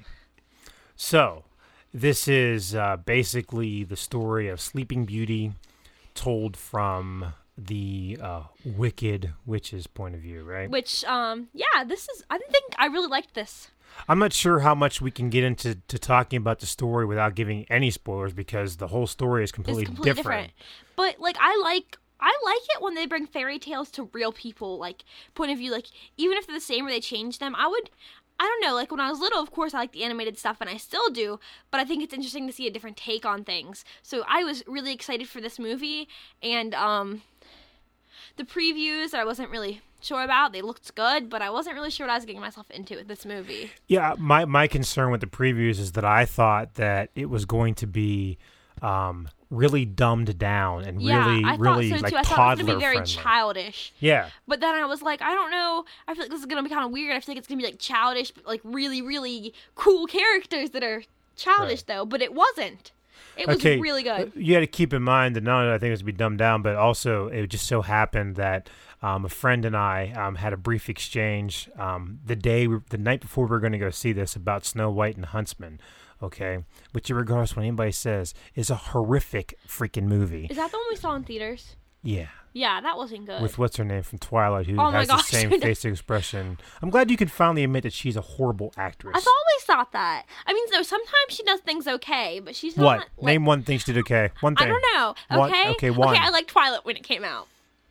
so this is uh, basically the story of Sleeping Beauty, told from the uh, Wicked Witch's point of view, right? Which, um, yeah, this is. I think I really liked this. I'm not sure how much we can get into to talking about the story without giving any spoilers because the whole story is completely, It's completely different. different. But like, I like. I like it when they bring fairy tales to real people, like, point of view. Like, even if they're the same or they change them, I would, I don't know, like, when I was little, of course, I liked the animated stuff, and I still do, but I think it's interesting to see a different take on things. So I was really excited for this movie, and, um, the previews I wasn't really sure about. They looked good, but I wasn't really sure what I was getting myself into with this movie. Yeah, my, my concern with the previews is that I thought that it was going to be um, really dumbed down and Yeah, really, I thought really so like too. I thought it was toddler gonna be very friendly. childish. Yeah. But then I was like, I don't know. I feel like this is gonna be kind of weird. I feel like it's gonna be like childish, but like really, really cool characters that are childish Right. though. But it wasn't. It was Okay, really good. You got to keep in mind that not only I think it was to be dumbed down, but also it just so happened that um, a friend and I um, had a brief exchange um, the day, we, the night before we were going to go see this about Snow White and Huntsman. Okay, which, regardless of what anybody says, is a horrific freaking movie. Is that the one we saw in theaters? Yeah. Yeah, that wasn't good. With what's her name from Twilight, who Oh my has gosh, the same I know. face expression. I'm glad you can finally admit that she's a horrible actress. I've always thought that. I mean, so sometimes she does things okay, but she's not. What? Like, Name one thing she did okay. One I thing. don't know. One- Okay. okay, one. Okay, I liked Twilight when it came out.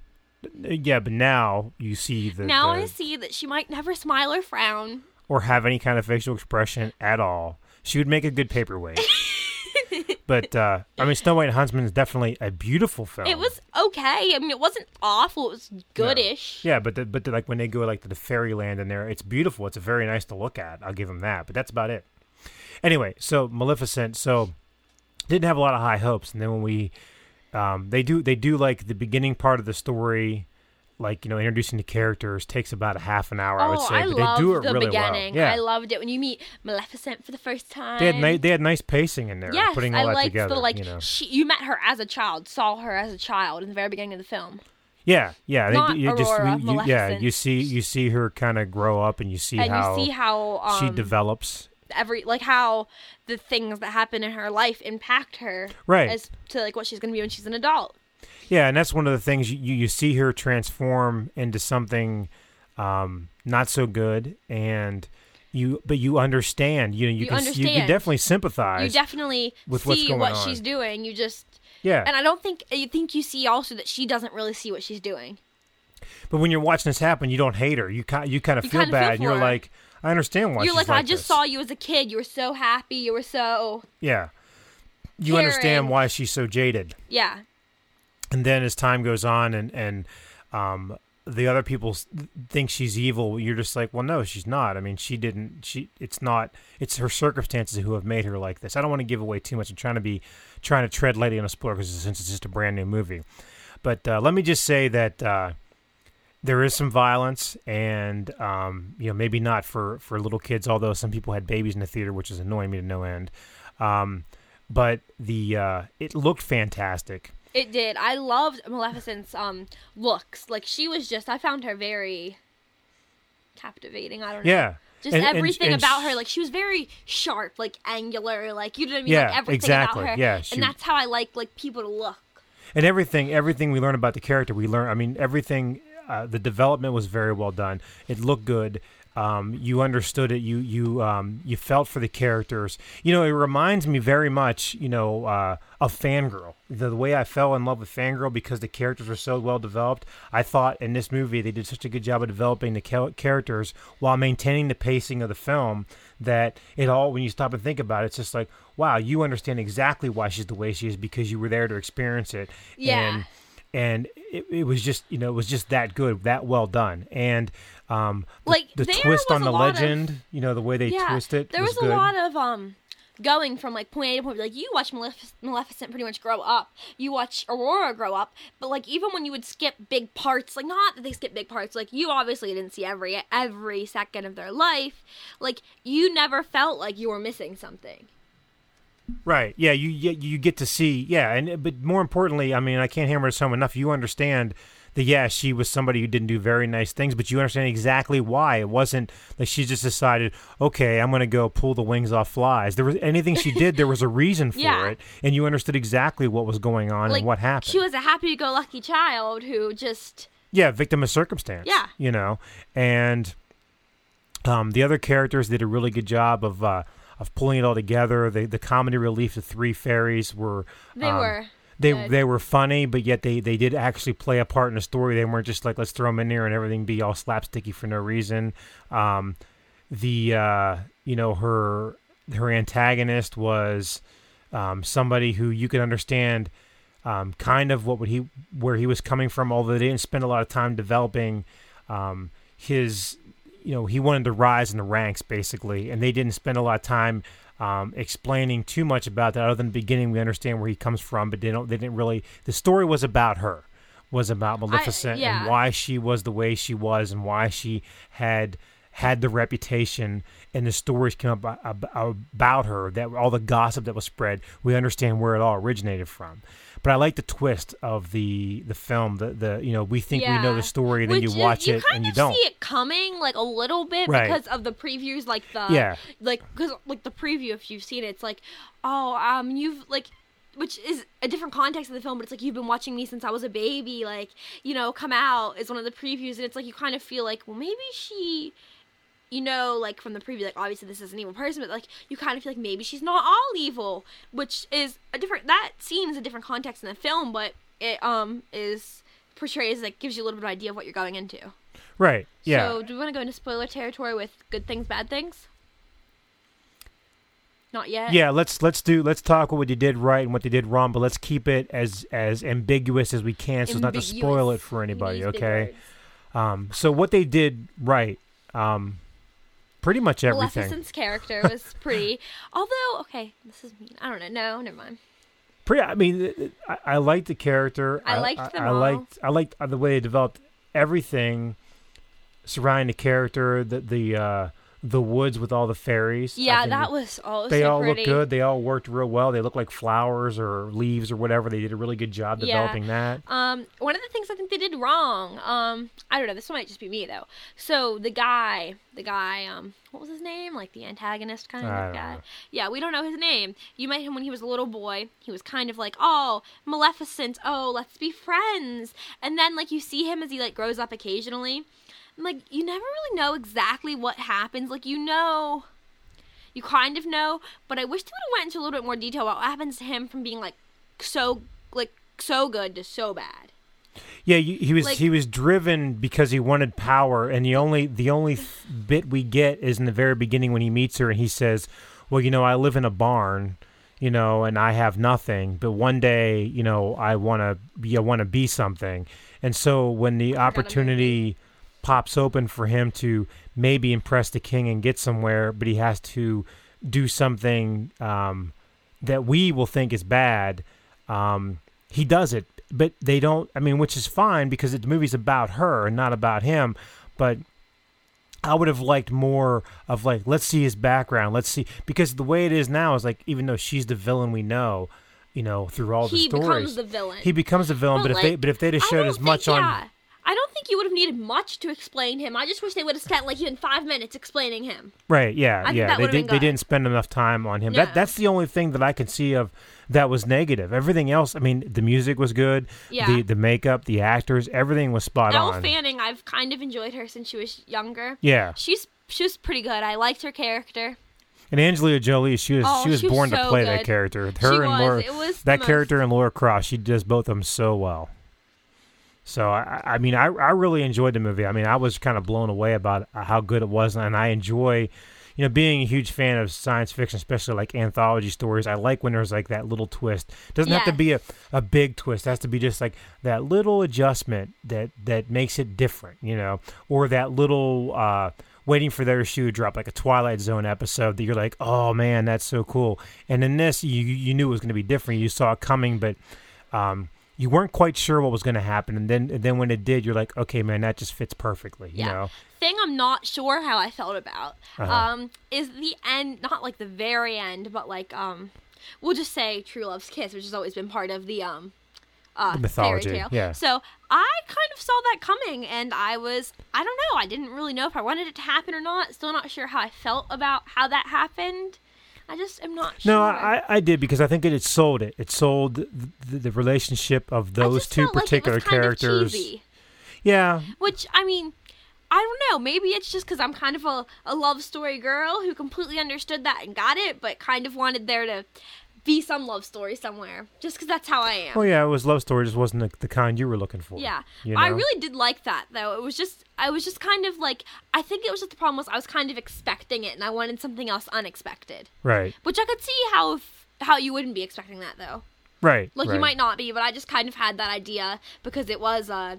Yeah, but now you see the, now the I see that she might never smile or frown. or have any kind of facial expression at all. She would make a good paperweight. But uh, I mean, Snow White and Huntsman is definitely a beautiful film. It was okay. I mean, it wasn't awful. It was goodish. Yeah, but the, but the, like when they go like to the fairyland in there, it's beautiful. It's very nice to look at. I'll give them that. But that's about it. Anyway, so Maleficent. So didn't have a lot of high hopes, and then when we um, they do they do like the beginning part of the story. Like, you know, introducing the characters takes about a half an hour, I would Oh, say, I but loved they do it the really beginning. well. Yeah, I loved it when you meet Maleficent for the first time. they had ni- they had nice pacing in there, Yes, putting all I that liked together. the like. you know. she, you met her as a child, saw her as a child in the very beginning of the film. Yeah, yeah, they- Not you just Aurora, you, you- yeah, Maleficent. you see you see her kind of grow up, and you see and how, you see how um, she develops. every like how the things that happen in her life impact her, Right. as to like what she's going to be when she's an adult. Yeah, and that's one of the things you you see her transform into something um, not so good, and you but you understand. You know, you, You can you, you understand. definitely sympathize. You definitely with what's see going what on. she's doing. You just yeah, and I don't think you think you see also that she doesn't really see what she's doing. but when you're watching this happen, you don't hate her. You kind you kind of You feel kinda bad. feel and you're for her. like, I understand why You're she's like, like I just this. saw you as a kid. You were so happy. You were so Yeah. you caring. understand why she's so jaded. Yeah. And then as time goes on, and and um, the other people s- think she's evil, you're just like, well, no, she's not. I mean, she didn't. She. It's not. It's her circumstances who have made her like this. I don't want to give away too much. I'm trying to be trying to tread lightly on a spoiler because since it's just a brand new movie. But uh, let me just say that uh, there is some violence, and um, you know, maybe not for, for little kids, although some people had babies in the theater, which is annoying me to no end. Um, but the uh, it looked fantastic. It did. I loved Maleficent's um looks. Like, she was just, I found her very captivating. I don't know. Yeah. Just And- and- everything and about sh- her. Like, she was very sharp, like angular, like, you know what I mean? Yeah, like, everything exactly. about her. Yeah, she- and that's how I like, like, people to look. And everything, everything we learn about the character, we learn. I mean, everything. Uh, the development was very well done. It looked good. Um, you understood it. You you um, you felt for the characters. You know, it reminds me very much, you know, uh, of Fangirl. The, the way I fell in love with Fangirl because the characters were so well developed. I thought in this movie they did such a good job of developing the ca- characters while maintaining the pacing of the film that it all, when you stop and think about it, it's just like, wow, you understand exactly why she's the way she is because you were there to experience it. Yeah. And, and it, it was just, you know, it was just that good, that well done. And um, the, Like, the there twist was on a the lot of- legend, you know, the way they yeah. twist it There was, was, a good. lot of, um, going from, like, point A to point B. Like, you watch Malef- Maleficent pretty much grow up. You watch Aurora grow up. But, like, even when you would skip big parts, like, not that they skip big parts, like, you obviously didn't see every every second of their life. Like, you never felt like you were missing something. Right. Yeah. You, you you get to see. Yeah. And but more importantly, I mean, I can't hammer this home enough. You understand that. Yeah, she was somebody who didn't do very nice things, but you understand exactly why. It wasn't like she just decided, okay, I'm going to go pull the wings off flies. There was anything she did. There was a reason for Yeah. it, and you understood exactly what was going on Like, and what happened. she was a happy-go-lucky child who just... Yeah, victim of circumstance. Yeah. You know, and um, the other characters did a really good job of uh, of pulling it all together. The the comedy relief, the three fairies were They um, were... they good. they were funny, but yet they, they did actually play a part in the story. They weren't just like, let's throw them in there and everything be all slapsticky for no reason. Um, the uh, you know her her antagonist was um, somebody who you could understand. Um, kind of what would he where he was coming from, although they didn't spend a lot of time developing um, his, you know, he wanted to rise in the ranks basically, and they didn't spend a lot of time um, explaining too much about that. Other than the beginning, we understand where he comes from, but they don't. They didn't really. The story was about her, was about Maleficent yeah. and why she was the way she was, and why she had had the reputation, and the stories came up about, about her, that all the gossip that was spread. We understand where it all originated from. But I like the twist of the the film. The the you know we think we know Yeah. the story, then Which you is- watch you it kind and you of don't. see it coming, like, a little bit Right. because of the previews, like the Yeah. like because like the preview, if you've seen it, it's like, oh, um, you've like, which is a different context of the film, but it's like, you've been watching me since I was a baby, like, you know, come out is one of the previews, and it's like you kind of feel like, well, maybe she. You know, like, from the preview, like, obviously this is an evil person, but, like, you kind of feel like maybe she's not all evil, which is a different, that scene is a different context in the film, but it, um, is portrays, like, gives you a little bit of idea of what you're going into. Right. Yeah. So, do we want to go into spoiler territory with good things, bad things? Not yet? Yeah, let's let's do let's talk what they did right and what they did wrong, but let's keep it as as ambiguous as we can, so as not to spoil it for anybody. Use big Okay. words. Um. So what they did right. Um. Pretty much everything. Maleficent's character was pretty. Although, okay, this is mean. I don't know. No, never mind. Pretty. I mean, it- it- I, I liked the character. I liked I, them I all. liked. I liked the way they developed everything surrounding the character. The the uh, the woods with all the fairies. I Yeah, think that was all They so all pretty. looked good. They all worked real well. They looked like flowers or leaves or whatever. They did a really good job Yeah. developing that. Um, one of the things I think they did wrong, um, I don't know, this might just be me though. So the guy, the guy, um, what was his name? Like the antagonist kind I of don't guy. know. Yeah, we don't know his name. You met him when he was a little boy. He was kind of like, oh, Maleficent, oh, let's be friends. And then like you see him as he like grows up occasionally. And, like, you never really know exactly what happens. Like, you know, you kind of know, but I wish they would have went into a little bit more detail about what happens to him from being like so like so good to so bad. Yeah, you, he was Like- he was driven because he wanted power, and the only the only th- bit we get is in the very beginning when he meets her, and he says, "Well, you know, I live in a barn, you know, and I have nothing, but one day, you know, I want to be, I want to be something. And so when the opportunity pops open for him to maybe impress the king and get somewhere, but he has to do something um, that we will think is bad, um, he does it. But they don't, I mean, which is fine because the movie's about her and not about him. But I would have liked more of like, let's see his background. Let's see, because the way it is now is like, even though she's the villain we know, you know, through all the he stories. He becomes the villain. He becomes the villain, but, but like, if they but if they'd have I showed don't as much think, on... Yeah. I don't think you would have needed much to explain him. I just wish they would have spent like even five minutes explaining him. Right, yeah, I think yeah. that They would've did been they good. didn't spend enough time on him. Yeah. That that's the only thing that I can see of that was negative. Everything else, I mean, the music was good. Yeah. The the makeup, the actors, everything was spot Elle on. Fanning, I've kind of enjoyed her since she was younger. Yeah. She's she was pretty good. I liked her character. And Angelina Jolie, she was Oh, she was she was born to so play good. that character. Her She and was. Laura, It was that the character most- and Laura Cross, she does both of them so well. So I, I mean, I, I really enjoyed the movie. I mean, I was kind of blown away about how good it was, and I enjoy, you know, being a huge fan of science fiction, especially like anthology stories. I like when there's like that little twist. It doesn't have to Yes. be a, a big twist. It has to be just like that little adjustment that that makes it different, you know, or that little uh, waiting for their shoe to drop, like a Twilight Zone episode that you're like, oh man, that's so cool. And in this, you you knew it was going to be different. You saw it coming, but um, you weren't quite sure what was going to happen, and then and then when it did, you're like, okay, man, that just fits perfectly. You Yeah. know, Thing I'm not sure how I felt about Uh-huh. um, is the end, not like the very end, but like um, we'll just say True Love's Kiss, which has always been part of the um, uh, The mythology, fairy tale. yeah. So I kind of saw that coming, and I was, I don't know, I didn't really know if I wanted it to happen or not. Still not sure how I felt about how that happened. I just am not sure. no, I, I did because I think it, it sold it. It sold the, the, the relationship of I those just two felt like it particular was kind of characters. cheesy. Yeah, Which, I mean, I don't know. Maybe it's just because I'm kind of a, a love story girl who completely understood that and got it, but kind of wanted there to be some love story somewhere. Just because that's how I am. oh yeah, it was love story. Just wasn't the, the kind you were looking for. Yeah. you I know? really did like that, though. It was just, I was just kind of like, I think it was just the problem was I was kind of expecting it, and I wanted something else unexpected. right, Which I could see how if, how you wouldn't be expecting that, though. right. Like, right. you might not be, but I just kind of had that idea because it was a,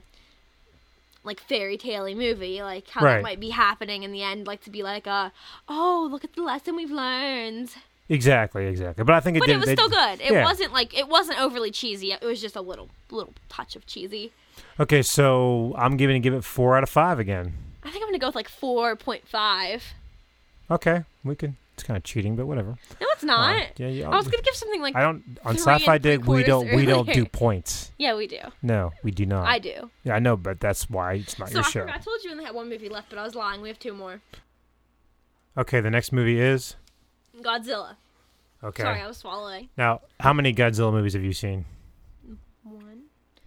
like, fairy tale-y movie. Like, how Right. that might be happening in the end. Like, to be like, uh, oh, look at the lesson we've learned. Exactly, exactly. But I think it But did. it was they- still good. It yeah. wasn't, like, it wasn't overly cheesy. It was just a little, little touch of cheesy. Okay, so I'm giving give it four out of five again. I think I'm going to go with, like, four point five. Okay, we can. It's kind of cheating, but whatever. No, it's not. Uh, yeah, yeah. I was going to give something, like, I don't on three and Sci-Fi three Dig. We don't quarters we don't earlier. do points. Yeah, we do. No, we do not. I do. Yeah, I know, but that's why it's not So your I show. forgot. I told you we only had one movie left, but I was lying. We have two more. Okay, the next movie is Godzilla. okay. Sorry, I was swallowing. Now, how many Godzilla movies have you seen? One.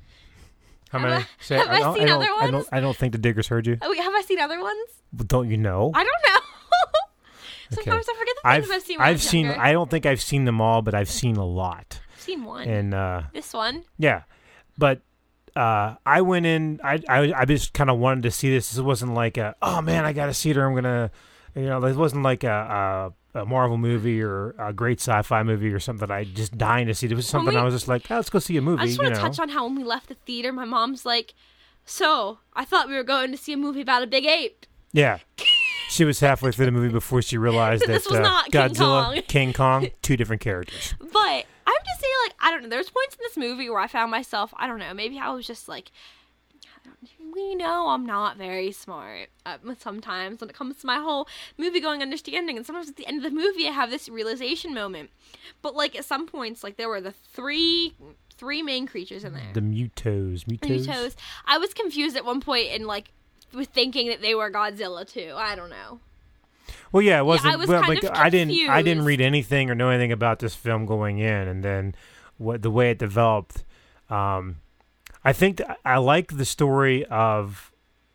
How Have many? I- Say- have I don't, seen don't, other I don't. ones? I don't think the Diggers heard you. Oh, wait, have I seen other ones? Well, don't you know? I don't know. Sometimes I forget the I've things I've seen when I I've was seen. younger. I don't think I've seen them all, but I've seen a lot. I've seen one. And uh, This one. yeah, but uh, I went in. I I, I just kind of wanted to see this. This wasn't like a oh man, I got to see it or I'm gonna, you know, this wasn't like a, a a Marvel movie or a great sci-fi movie or something that I just dying to see. It was something we- I was just like, oh, let's go see a movie. I just you want to know? touch on how when we left the theater, my mom's like, "So I thought we were going to see a movie about a big ape." Yeah. She was halfway through the movie before she realized that This was uh, not King Godzilla, Kong. King Kong, two different characters. But I'm just saying, like, I don't know. There's points in this movie where I found myself, I don't know, maybe I was just like, I don't- we know I'm not very smart uh, sometimes when it comes to my whole movie going understanding. And sometimes at the end of the movie, I have this realization moment. But, like, at some points, like, there were the three three main creatures in there. The Mutos. Mutos? Mutos. I was confused at one point and, like, with thinking that they were Godzilla, too. I don't know. Well, yeah, it wasn't. I was well, kind like, of I didn't. I didn't confused. read anything or know anything about this film going in, and then what the way it developed. Um, I think th- I like the story of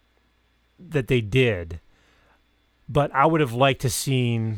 that they did, but I would have liked to seen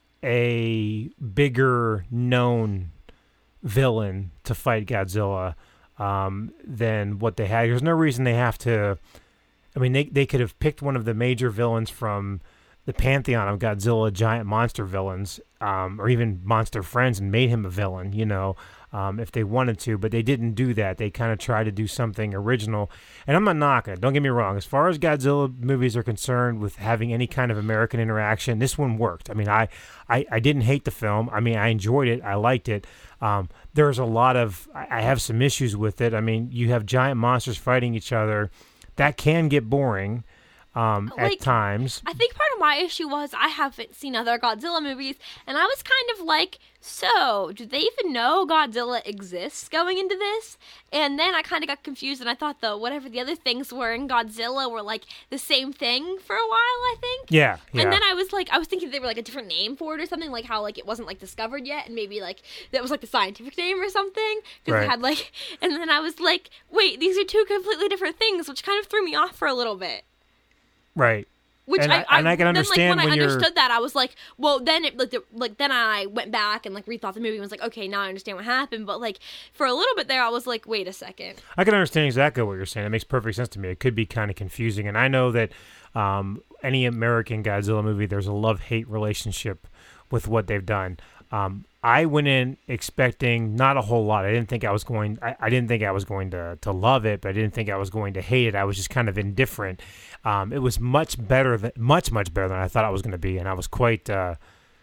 a bigger known villain to fight Godzilla um, than what they had. There's no reason they have to. I mean, they they could have picked one of the major villains from the pantheon of Godzilla giant monster villains um, or even monster friends and made him a villain, you know, um, if they wanted to, but they didn't do that. They kind of tried to do something original. And I'm not knocking it. Don't get me wrong. As far as Godzilla movies are concerned with having any kind of American interaction, this one worked. I mean, I, I, I didn't hate the film. I mean, I enjoyed it. I liked it. Um, there's a lot of, I have some issues with it. I mean, you have giant monsters fighting each other. That can get boring. Um, Like, at times. I think part of my issue was I haven't seen other Godzilla movies, and I was kind of like, so, do they even know Godzilla exists going into this? And then I kind of got confused, and I thought, though, whatever the other things were in Godzilla were, like, the same thing for a while, I think. Yeah, yeah. And then I was like, I was thinking they were, like, a different name for it or something, like how, like, it wasn't, like, discovered yet, and maybe, like, that was, like, the scientific name or something. Because Right. it had, like, and then I was like, wait, these are two completely different things, which kind of threw me off for a little bit. Right. Which And I, I- and I can then, understand like, when, when I you're- understood that, I was like, well, then it like, the, like then I went back and like rethought the movie and was like, okay, now I understand what happened. But like for a little bit there, I was like, wait a second. I can understand exactly what you're saying. It makes perfect sense to me. It could be kind of confusing. And I know that um, any American Godzilla movie, there's a love-hate relationship with what they've done. Um, I went in expecting not a whole lot. I didn't think I was going. I, I didn't think I was going to to love it, but I didn't think I was going to hate it. I was just kind of indifferent. Um, it was much better than much much better than I thought it was going to be, and I was quite uh,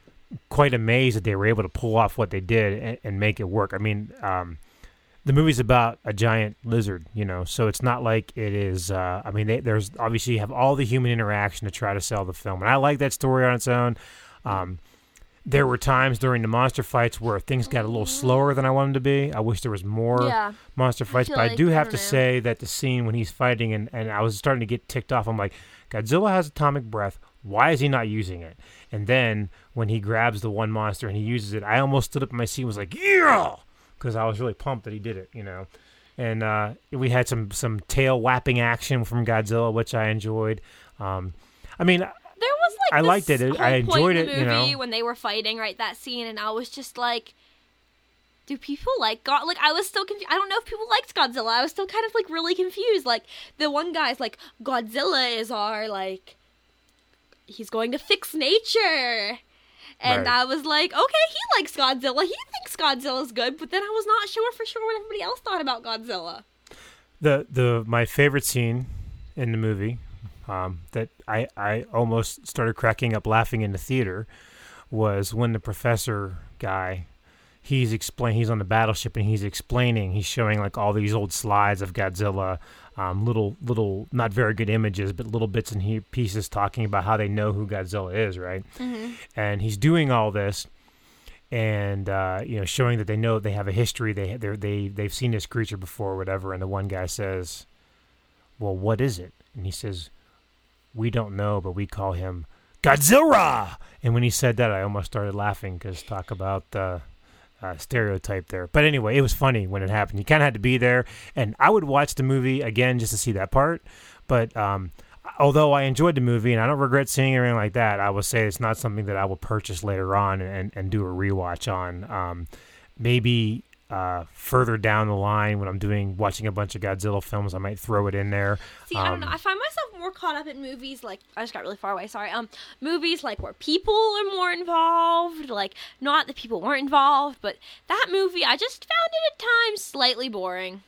quite amazed that they were able to pull off what they did and, and make it work. I mean, um, the movie's about a giant lizard, you know, so it's not like it is. Uh, I mean, they, there's obviously you have all the human interaction to try to sell the film, and I like that story on its own. Um, There were times during the monster fights where things got a little slower than I wanted to be. I wish there was more Yeah. monster fights, feel but I like- do I have don't to know. say that the scene when he's fighting and, and I was starting to get ticked off. I'm like, Godzilla has atomic breath. Why is he not using it? And then when he grabs the one monster and he uses it, I almost stood up in my seat and was like, yeah, because I was really pumped that he did it, you know. And uh, we had some, some tail whapping action from Godzilla, which I enjoyed. Um, I mean, There was like I this liked it. It- whole I point enjoyed in the it, you movie know. when they were fighting, right? That scene, and I was just like, do people like God? Like I was still confused. I don't know if people liked Godzilla. I was still kind of like really confused. Like the one guy's like, Godzilla is our like, he's going to fix nature. And Right. I was like, okay, he likes Godzilla. He thinks Godzilla's good, but then I was not sure for sure what everybody else thought about Godzilla. The the my favorite scene in the movie um, that I, I almost started cracking up laughing in the theater was when the professor guy he's explain he's on the battleship and he's explaining he's showing like all these old slides of Godzilla, um, little little not very good images but little bits and he, pieces talking about how they know who Godzilla is, right? Mm-hmm. And he's doing all this. And uh, you know, showing that they know they have a history, they they they they've seen this creature before, or whatever. And the one guy says, "Well, what is it?" And he says, "We don't know, but we call him Godzilla." And when he said that, I almost started laughing because talk about the uh, stereotype there. But anyway, it was funny when it happened. You kind of had to be there, and I would watch the movie again just to see that part. But um, although I enjoyed the movie and I don't regret seeing anything like that, I will say it's not something that I will purchase later on and, and do a rewatch on. Um, maybe uh, further down the line when I'm doing watching a bunch of Godzilla films, I might throw it in there. See, I don't Um, know. I find myself more caught up in movies like I just got really far away. Sorry. Um, movies like where people are more involved. Like not that people weren't involved, but that movie I just found it at times slightly boring.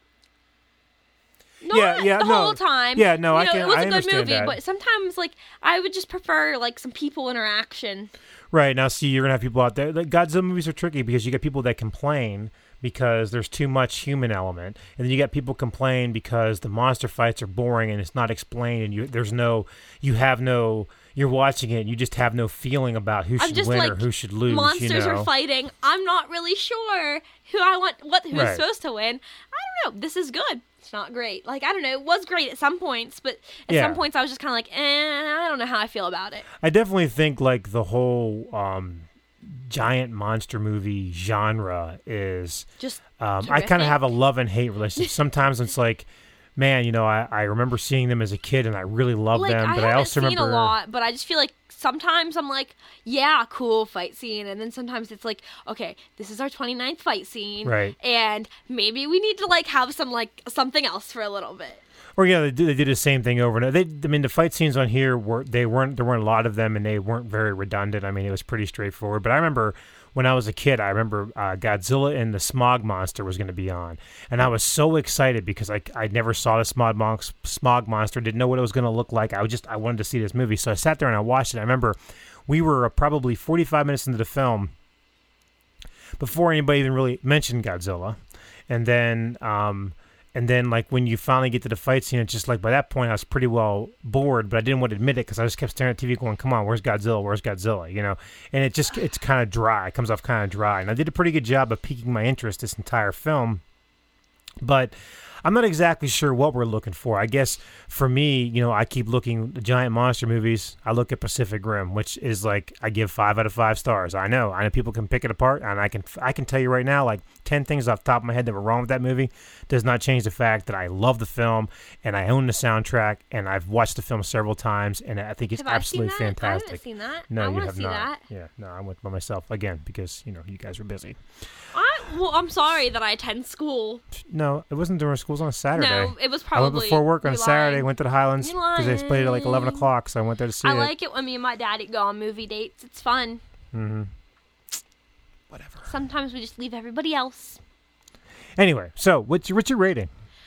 Not Yeah, yeah, the no. whole time. Yeah, no, You I know, can- It was I a good understand movie, that. but sometimes like I would just prefer like some people interaction. Right, now see, you're going to have people out there. The Godzilla movies are tricky because you get people that complain because there's too much human element. And then you get people complain because the monster fights are boring and it's not explained and you there's no, you have no, you're watching it and you just have no feeling about who I'm should just win like or who should lose, monsters you know. are fighting. I'm not really sure who I want, what who's Right. supposed to win. I don't know. This is good. It's not great. Like I don't know. It was great at some points, but at Yeah. some points I was just kind of like, eh, I don't know how I feel about it. I definitely think like the whole um, giant monster movie genre is Just Um, I kind of terrific. have a love and hate relationship. Sometimes it's like, man, you know, I, I remember seeing them as a kid, and I really loved Like, them. I But I, haven't also seen remember a lot, but I just feel like sometimes I'm like, yeah, cool fight scene, and then sometimes it's like, okay, this is our twenty-ninth fight scene, Right. and maybe we need to like have some like something else for a little bit. Or yeah, they did, they did the same thing over and over. They, I mean, the fight scenes on here were they weren't there weren't a lot of them, and they weren't very redundant. I mean, it was pretty straightforward. But I remember when I was a kid, I remember uh, Godzilla and the Smog Monster was going to be on, and I was so excited because I I never saw the Smog Mon- Smog Monster, didn't know what it was going to look like. I was just I wanted to see this movie, so I sat there and I watched it. I remember we were uh, probably forty-five minutes into the film before anybody even really mentioned Godzilla, and then. Um, And then, like, when you finally get to the fight scene, it's just like, by that point, I was pretty well bored, but I didn't want to admit it because I just kept staring at T V going, come on, where's Godzilla? Where's Godzilla? You know? And it just, it's kind of dry. It comes off kind of dry. And I did a pretty good job of piquing my interest this entire film. But I'm not exactly sure what we're looking for. I guess for me, you know, I keep looking the giant monster movies. I look at Pacific Rim, which is like I give five out of five stars. I know, I know people can pick it apart, and I can I can tell you right now, like ten things off the top of my head that were wrong with that movie does not change the fact that I love the film and I own the soundtrack and I've watched the film several times and I think it's Have absolutely I seen that? fantastic. I haven't seen that. No, I you wanna have see not. that. Yeah, no, I went by myself again because you know you guys were busy. I, well, I'm sorry that I attend school. No, it wasn't during school's on a Saturday. No, it was I probably. went before work on you Saturday. lying. Went to the Highlands You because they played it at like eleven lying. o'clock, so I went there to see I it. like it when me and my daddy go on movie dates. It's fun. Mm-hmm. Whatever. Sometimes we just leave everybody else. Anyway, so what's your what's your rating?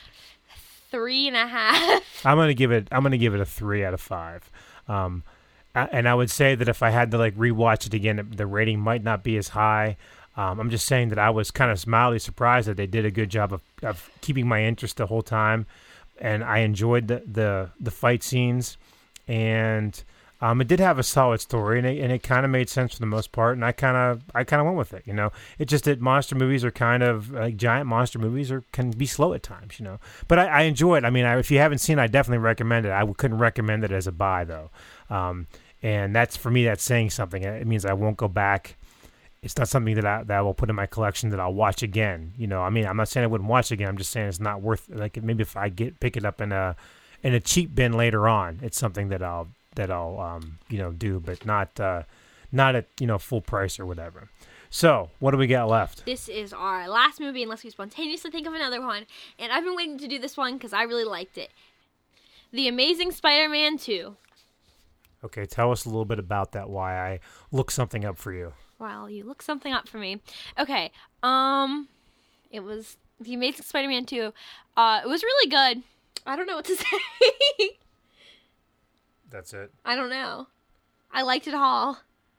Three and a half. I'm gonna give it. I'm gonna give it a three out of five. Um, a- and I would say that if I had to like rewatch it again, the rating might not be as high. Um, I'm just saying that I was kind of mildly surprised that they did a good job of, of keeping my interest the whole time, and I enjoyed the the, the fight scenes, and um, it did have a solid story, and it, and it kind of made sense for the most part, and I kind of I kind of went with it, you know. It's just that monster movies are kind of like giant monster movies are can be slow at times, you know. But I, I enjoy it. I mean, I, if you haven't seen it, I definitely recommend it. I w- couldn't recommend it as a buy though, um, and that's for me that's saying something. It means I won't go back. It's not something that I that I will put in my collection that I'll watch again. You know, I mean, I'm not saying I wouldn't watch it again. I'm just saying it's not worth. Like maybe if I get pick it up in a in a cheap bin later on, it's something that I'll that I'll um you know do, but not uh, not at you know full price or whatever. So what do we got left? This is our last movie, unless we spontaneously think of another one. And I've been waiting to do this one because I really liked it. The Amazing Spider-Man two. Okay, tell us a little bit about that. Why I look something up for you. Well, you look something up for me. Okay, um, it was The Amazing Spider-Man two. Uh, it was really good. I don't know what to say. That's it. I don't know. I liked it all.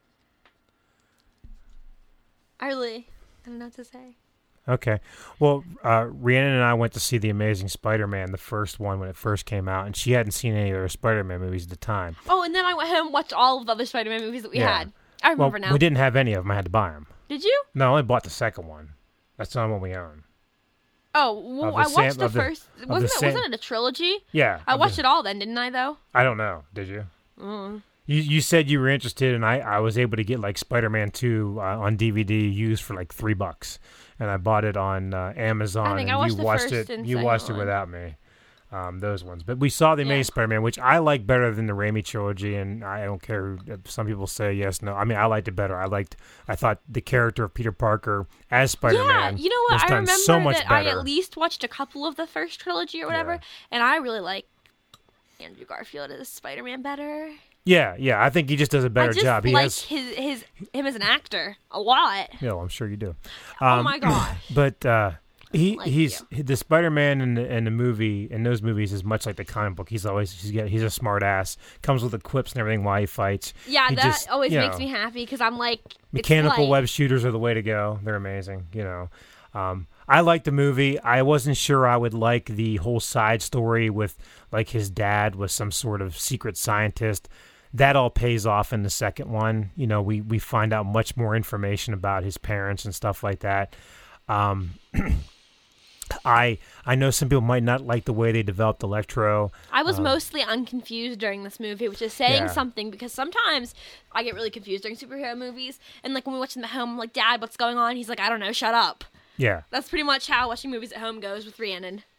I really, I don't know what to say. Okay. Well, uh, Rhiannon and I went to see The Amazing Spider-Man, the first one when it first came out, and she hadn't seen any of the Spider-Man movies at the time. Oh, and then I went home and watched all of the other Spider-Man movies that we Yeah. had. I Well, remember now. we didn't have any of them. I had to buy them. Did you? No, I only bought the second one. That's the only one we own. Oh, well, Of the I watched sam- the of the- first. of the Wasn't it? sam- Wasn't it a trilogy? Yeah. I of watched the- it all then, didn't I? Though. I don't know. Did you? Mm. You you said you were interested, and I, I was able to get like Spider-Man two uh, on D V D used for like three bucks, and I bought it on uh, Amazon. I think and I watched you the watched first it. and You second watched it one. without me. Um, those ones, but we saw the Yeah. Amazing Spider-Man, which I like better than the Raimi trilogy, and I don't care. Who, some people say yes, no. I mean, I liked it better. I liked. I thought the character of Peter Parker as Spider-Man Yeah, you know was what? I done remember so much that I better. at least watched a couple of the first trilogy or whatever, Yeah. and I really like Andrew Garfield as Spider-Man better. Yeah, yeah. I think he just does a better I just job. He like has. his his him as an actor a lot. Yeah, well, I'm sure you do. Oh Um, my gosh. But uh, he Like he's the Spider-Man in the in the movie in those movies is much like the comic book. He's always he's got, he's a smart ass. Comes with the quips and everything while he fights. Yeah, He that just, always you makes know, me happy because I'm like it's Mechanical like, web shooters are the way to go. They're amazing. You know. Um, I liked the movie. I wasn't sure I would like the whole side story with like his dad was some sort of secret scientist. That all pays off in the second one. You know, we, we find out much more information about his parents and stuff like that. Um, I I know some people might not like the way they developed Electro. I was Um, mostly unconfused during this movie, which is saying Yeah. something because sometimes I get really confused during superhero movies, and like when we watch them at home, I'm like, Dad, what's going on? He's like, I don't know, shut up. Yeah. That's pretty much how watching movies at home goes with Rhiannon.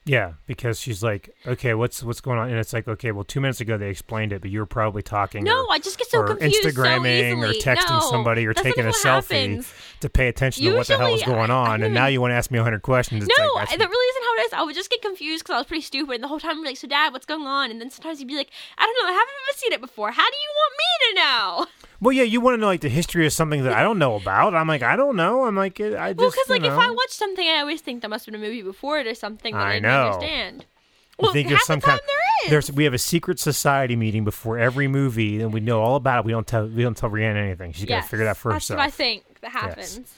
Yeah, because she's like, okay, what's what's going on? And it's like, okay, well, two minutes ago they explained it, but you were probably talking. No, or, I just get so or confused Instagramming so or easily. texting No, somebody or that's taking a not what selfie happens. to pay attention to what the hell is Usually, going I- on. I And don't now even- you want to ask me a hundred questions. It's No, like, I- that's- that really isn't how it is. I would just get confused because I was pretty stupid, and the whole time I'd be like, "So, Dad, what's going on?" And then sometimes he'd be like, "I don't know. I haven't ever seen it before. How do you want me to know?" well, yeah, you want to know like the history of something that I don't know about. I'm like, I don't know. I'm like, I just, Well, because you like if know. I watch something, I always think there must have been a movie before it or something that I I, didn't know. understand. You Well, think half there's some the time kind. there is. There's we have a secret society meeting before every movie, and we know all about it. We don't tell we don't tell Rihanna anything. She's got Yes, to figure it out for that's herself. what I think that happens.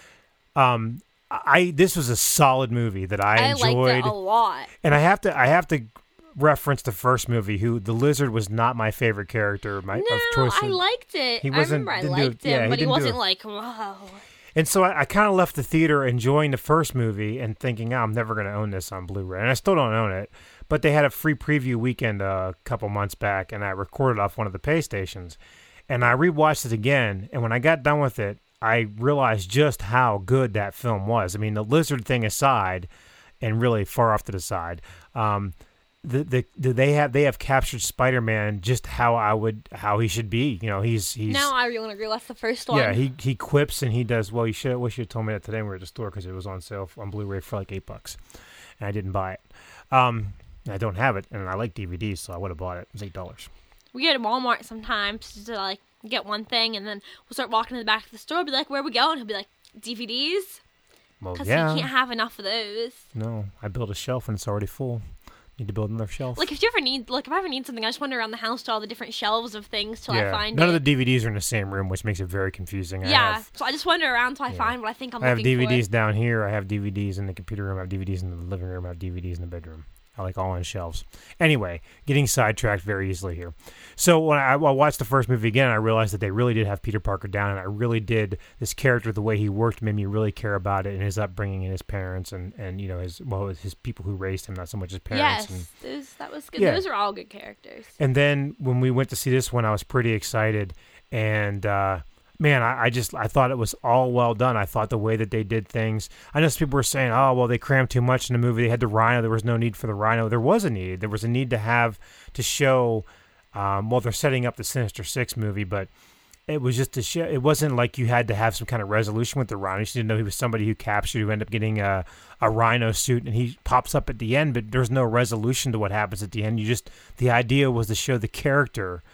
Um, I this was a solid movie that I, I enjoyed, liked it a lot. and I have to I have to reference the first movie. Who the lizard was not my favorite character. My of No, choice. I liked it. He I wasn't- remember I didn't do it- liked him, yeah, he but he didn't do wasn't it. like, whoa. And so I, I kind of left the theater enjoying the first movie and thinking, oh, I'm never going to own this on Blu-ray, and I still don't own it. But they had a free preview weekend uh, a couple months back, and I recorded off one of the pay stations, and I rewatched it again. And when I got done with it, I realized just how good that film was. I mean, the lizard thing aside, and really far off to the side, um, the, the the they have they have captured Spider-Man just how I would how he should be. You know, he's he's Now I really agree. That's the first one. yeah, he he quips and he does well. You should wish you had told me that today when we were at the store because it was on sale on Blu-ray for like eight bucks, and I didn't buy it. Um, I don't have it, and I like D V Ds, so I would have bought it. It was eight dollars. We go to Walmart sometimes to like get one thing, and then we'll start walking to the back of the store. Be like, "Where are we going?" He'll be like, "D V Ds," Well, because yeah, we can't have enough of those. no, I built a shelf and it's already full. Need to build another shelf. Like if you ever need, like if I ever need something, I just wander around the house to all the different shelves of things till yeah, I find none it. of the D V Ds are in the same room, which makes it very confusing. I yeah, have, so I just wander around till I Yeah. find what I think I'm I have looking D V Ds for. down here. I have D V Ds in the computer room. I have D V Ds in the living room. I have D V Ds in the bedroom. I like all on shelves. Anyway, getting sidetracked very easily here. So when I, I watched the first movie again, I realized that they really did have Peter Parker down, and I really did this character, the way he worked, made me really care about it and his upbringing and his parents and, and you know his well his people who raised him, not so much his parents. Yes, And, those, that was good. Yeah. Those are all good characters. and then when we went to see this one, I was pretty excited, and uh, man, I, I just I thought it was all well done. I thought the way that they did things. I know some people were saying, "Oh, well, they crammed too much in the movie. They had the Rhino. There was no need for the Rhino." There was a need. There was a need to have to show. Um, well, they're setting up the Sinister Six movie, but it was just to show. It wasn't like you had to have some kind of resolution with the Rhino. You just didn't know he was somebody who captured, who ended up getting a a Rhino suit, and he pops up at the end. But there's no resolution to what happens at the end. You just the idea was to show the character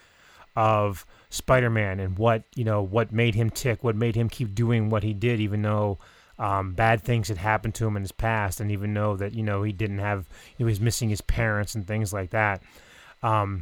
of Spider-Man and what you know what made him tick, what made him keep doing what he did, even though um, bad things had happened to him in his past, and even though that you know he didn't have he was missing his parents and things like that. Um,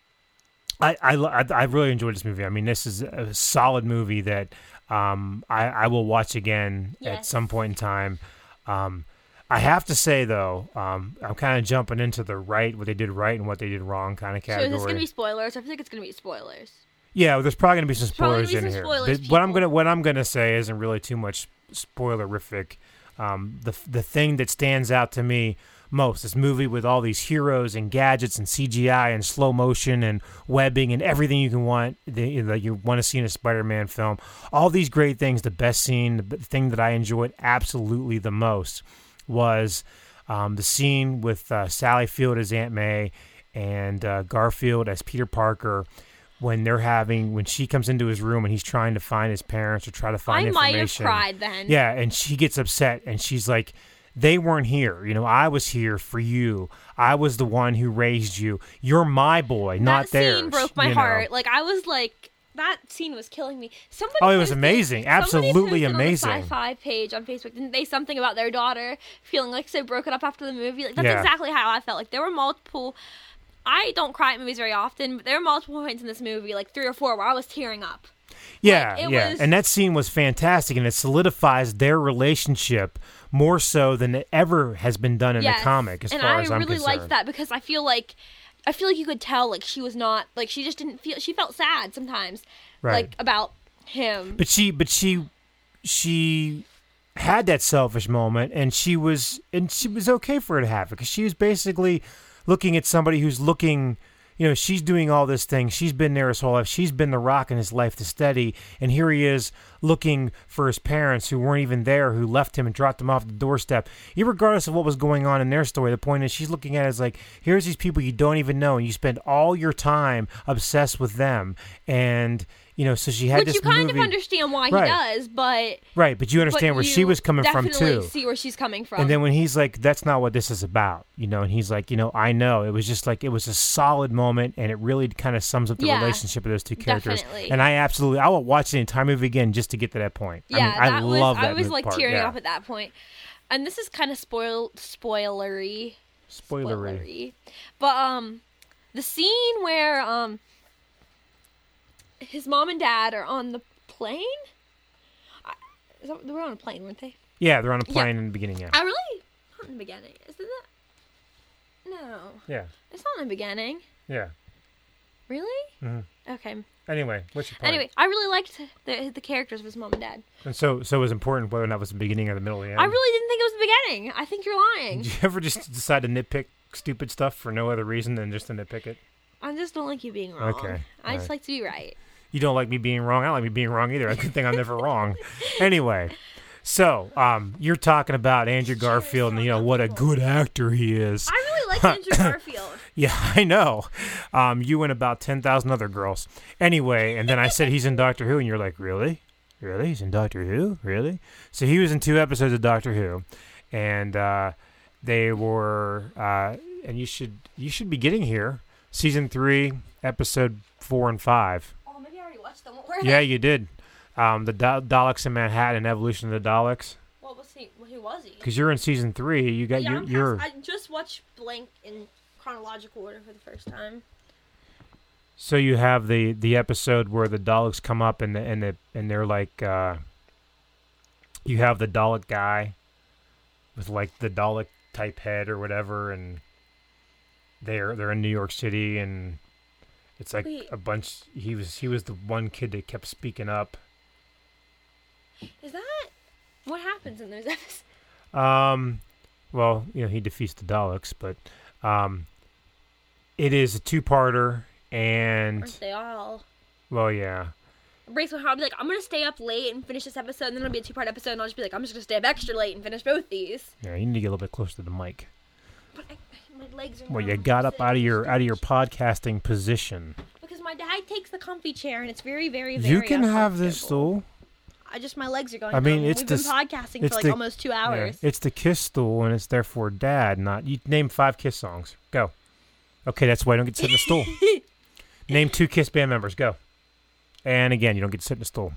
I, I, I I really enjoyed this movie. I mean, this is a solid movie that um, I, I will watch again at Yes. some point in time. Um, I have to say, though, um, I'm kind of jumping into the right, what they did right and what they did wrong kind of So category. is this going to be spoilers? I feel like it's going to be spoilers. Yeah, well, there's probably going to be some probably spoilers gonna be in some here. spoilers, But what I'm people. gonna what I'm gonna say isn't really too much spoilerific. Um, the the thing that stands out to me most, this movie with all these heroes and gadgets and C G I and slow motion and webbing and everything you can want that that you want to see in a Spider-Man film. All these great things. The best scene, the thing that I enjoyed absolutely the most was um, the scene with uh, Sally Field as Aunt May and uh, Garfield as Peter Parker. When they're having, when she comes into his room and he's trying to find his parents or try to find I might have information. cried then. Yeah, and she gets upset and she's like, they weren't here. You know, I was here for you. I was the one who raised you. You're my boy, not that theirs. scene broke my you know? heart. Like I was like, that scene was killing me. Somebody Oh, it was posted- amazing. somebody Absolutely posted amazing. On the Sci-Fi page on Facebook, didn't they something about their daughter feeling like so broken up after the movie? Like that's Yeah. exactly how I felt. Like there were multiple. I don't cry at movies very often, but there were multiple points in this movie, like three or four, where I was tearing up. Yeah, Like, it yeah. was- And that scene was fantastic, and it solidifies their relationship more so than it ever has been done in Yes. the comic, as and far I as I'm really concerned. liked that because I feel like, I feel like you could tell like she was not like she just didn't feel she felt sad sometimes, Right. like about him. But she, but she, she had that selfish moment, and she was, and she was okay for her to have it because she was basically looking at somebody who's looking. You know, she's doing all this thing. She's been there his whole life. She's been the rock in his life to steady. And here he is looking for his parents who weren't even there, who left him and dropped him off the doorstep. Regardless of what was going on in their story, the point is she's looking at it as like, here's these people you don't even know, and you spend all your time obsessed with them. And, you know, so she had Which this you kind movie. of understand why Right. he does, but... Right, but you understand but where you she was coming from, definitely too. see where she's coming from. And then when he's like, that's not what this is about, you know, and he's like, you know, I know. It was just like, it was a solid moment, and it really kind of sums up the Yeah, relationship of those two characters. definitely. And I absolutely, I will watch the entire movie again just to get to that point. Yeah, I mean, I that was, love that I was mo- like part, tearing yeah. up at that point. And this is kind of spoil spoilery. Spoilery. Spoilery. But um the scene where um his mom and dad are on the plane? I, is that, they were on a plane, weren't they? Yeah, they're on a Yeah. plane in the beginning, yeah. I really not in the beginning. Is it that? No. Yeah, It's not in the beginning. yeah. Really? Mhm. Okay. Anyway, what's your point? Anyway, I really liked the the characters of his mom and dad. And so, so it was important whether or not it was the beginning or the middle or the end. I really didn't think it was the beginning. I think you're lying. Did you ever just decide to nitpick stupid stuff for no other reason than just to nitpick it? I just don't like you being wrong. Okay, I just alright. like to be right. You don't like me being wrong. I don't like me being wrong either. I good thing I'm never wrong. Anyway, so um, you're talking about Andrew Garfield and you know what a good actor he is. I really like Andrew Garfield. Yeah, I know. Um, you and about ten thousand other girls. Anyway, and then I said he's in Doctor Who, and you're like, really? Really? He's in Doctor Who? Really? So he was in two episodes of Doctor Who, and uh, they were. Uh, and you should you should be getting here. Season three, episode four and five. Oh, maybe I already watched them. What were Yeah, they? you did. Um, the Da- Daleks in Manhattan and Evolution of the Daleks. What was he? Who was he? Because you're in season three, you got Yeah, you, I'm you're. past- I just watched Blank in chronological order for the first time. So you have the, the episode where the Daleks come up and the, and the, and they're like, uh, you have the Dalek guy with like the Dalek type head or whatever, and they're they're in New York City, and it's like Wait. a bunch. He was he was the one kid that kept speaking up. Is that what happens in those episodes? Um, well, you know, he defeats the Daleks, but um, it is a two-parter, and Aren't they all? well, yeah. Brace will be like, I'm gonna stay up late and finish this episode, and then it'll be a two-part episode, and I'll just be like, I'm just gonna stay up extra late and finish both these. Yeah, you need to get a little bit closer to the mic. But I, my legs are. Well, not you got up sitting out of your straight. out of your podcasting position. Because my dad takes the comfy chair, and it's very, very, very. You can have this uncomfortable. stool. I just my legs are going. I mean, numb. it's We've the been s- podcasting it's for like the- almost two Yeah, hours. it's the Kiss stool, and it's therefore Dad. Not you. Name five Kiss songs. Go. Okay, that's why I don't get to sit in the stool. Name two Kiss band members. Go. And again, you don't get to sit in the stool.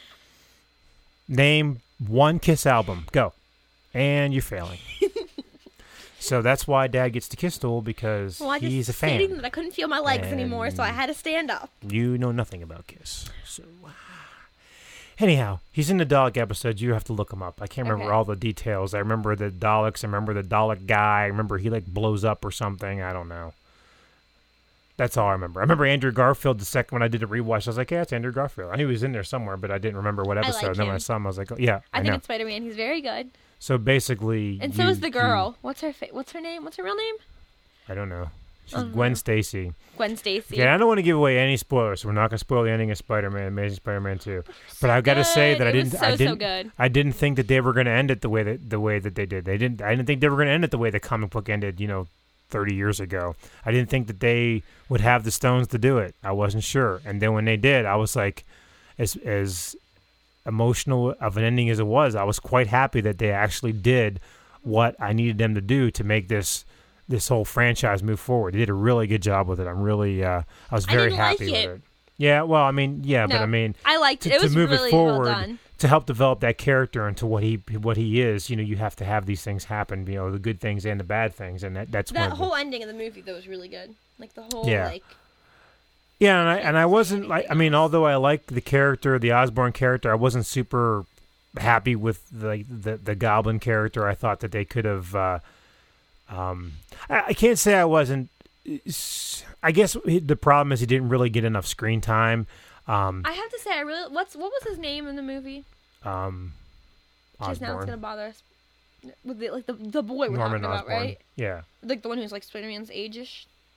Name one Kiss album. Go. And you're failing. So that's why Dad gets the Kiss stool, because well, I just he's a stating fan. that I couldn't feel my legs anymore, so I And- had to stand up. You know nothing about Kiss. So, uh, anyhow, he's in the Dalek episodes. You have to look him up. I can't remember Okay. all the details. I remember the Daleks. I remember the Dalek guy. I remember he like blows up or something. I don't know. That's all I remember. I remember Andrew Garfield the second when I did a rewatch. I was like, yeah, it's Andrew Garfield. I knew he was in there somewhere, but I didn't remember what like episode. And then when I him. saw him, I was like, oh, yeah, I, I, think know. it's Spider-Man. He's very good. So basically, And so you- is the you- girl. What's her fa- What's her name? What's her real name? I don't know. She's Uh-huh. Gwen Stacy. Gwen Stacy. Yeah, I don't want to give away any spoilers, so we're not going to spoil the ending of Spider-Man, Amazing Spider-Man two. But I've got to say Good. that I It was didn't, so, I so didn't, good. I didn't think that they were going to end it the way that the way that they did. They didn't. I didn't think they were going to end it the way the comic book ended. You know, thirty years ago. I didn't think that they would have the stones to do it. I wasn't sure. And then when they did, I was like, as as emotional of an ending as it was, I was quite happy that they actually did what I needed them to do to make this this whole franchise move forward. They did a really good job with it. I'm really, uh, I was I very didn't like happy it. with it. Yeah, well, I mean, yeah, but No, I mean, I liked to, it. It to was move really it forward, well done. to help develop that character into what he what he is, you know, you have to have these things happen. You know, the good things and the bad things, and that that's one That of the- whole ending of the movie though was really good. Like the whole Yeah. like. Yeah, and I and I say wasn't like I anything mean, else. although I liked the character, the Osborn character, I wasn't super happy with the the, the Goblin character. I thought that they could have. Uh, um, I, I can't say I wasn't. I guess the problem is he didn't really get enough screen time. Um, I have to say, I really what's what was his name in the movie? um, Because now it's Osborn, gonna bother us. With the, like the the boy we're Norman talking about, Osborn. right? Yeah, Like the one who's like Spider-Man's age-ish.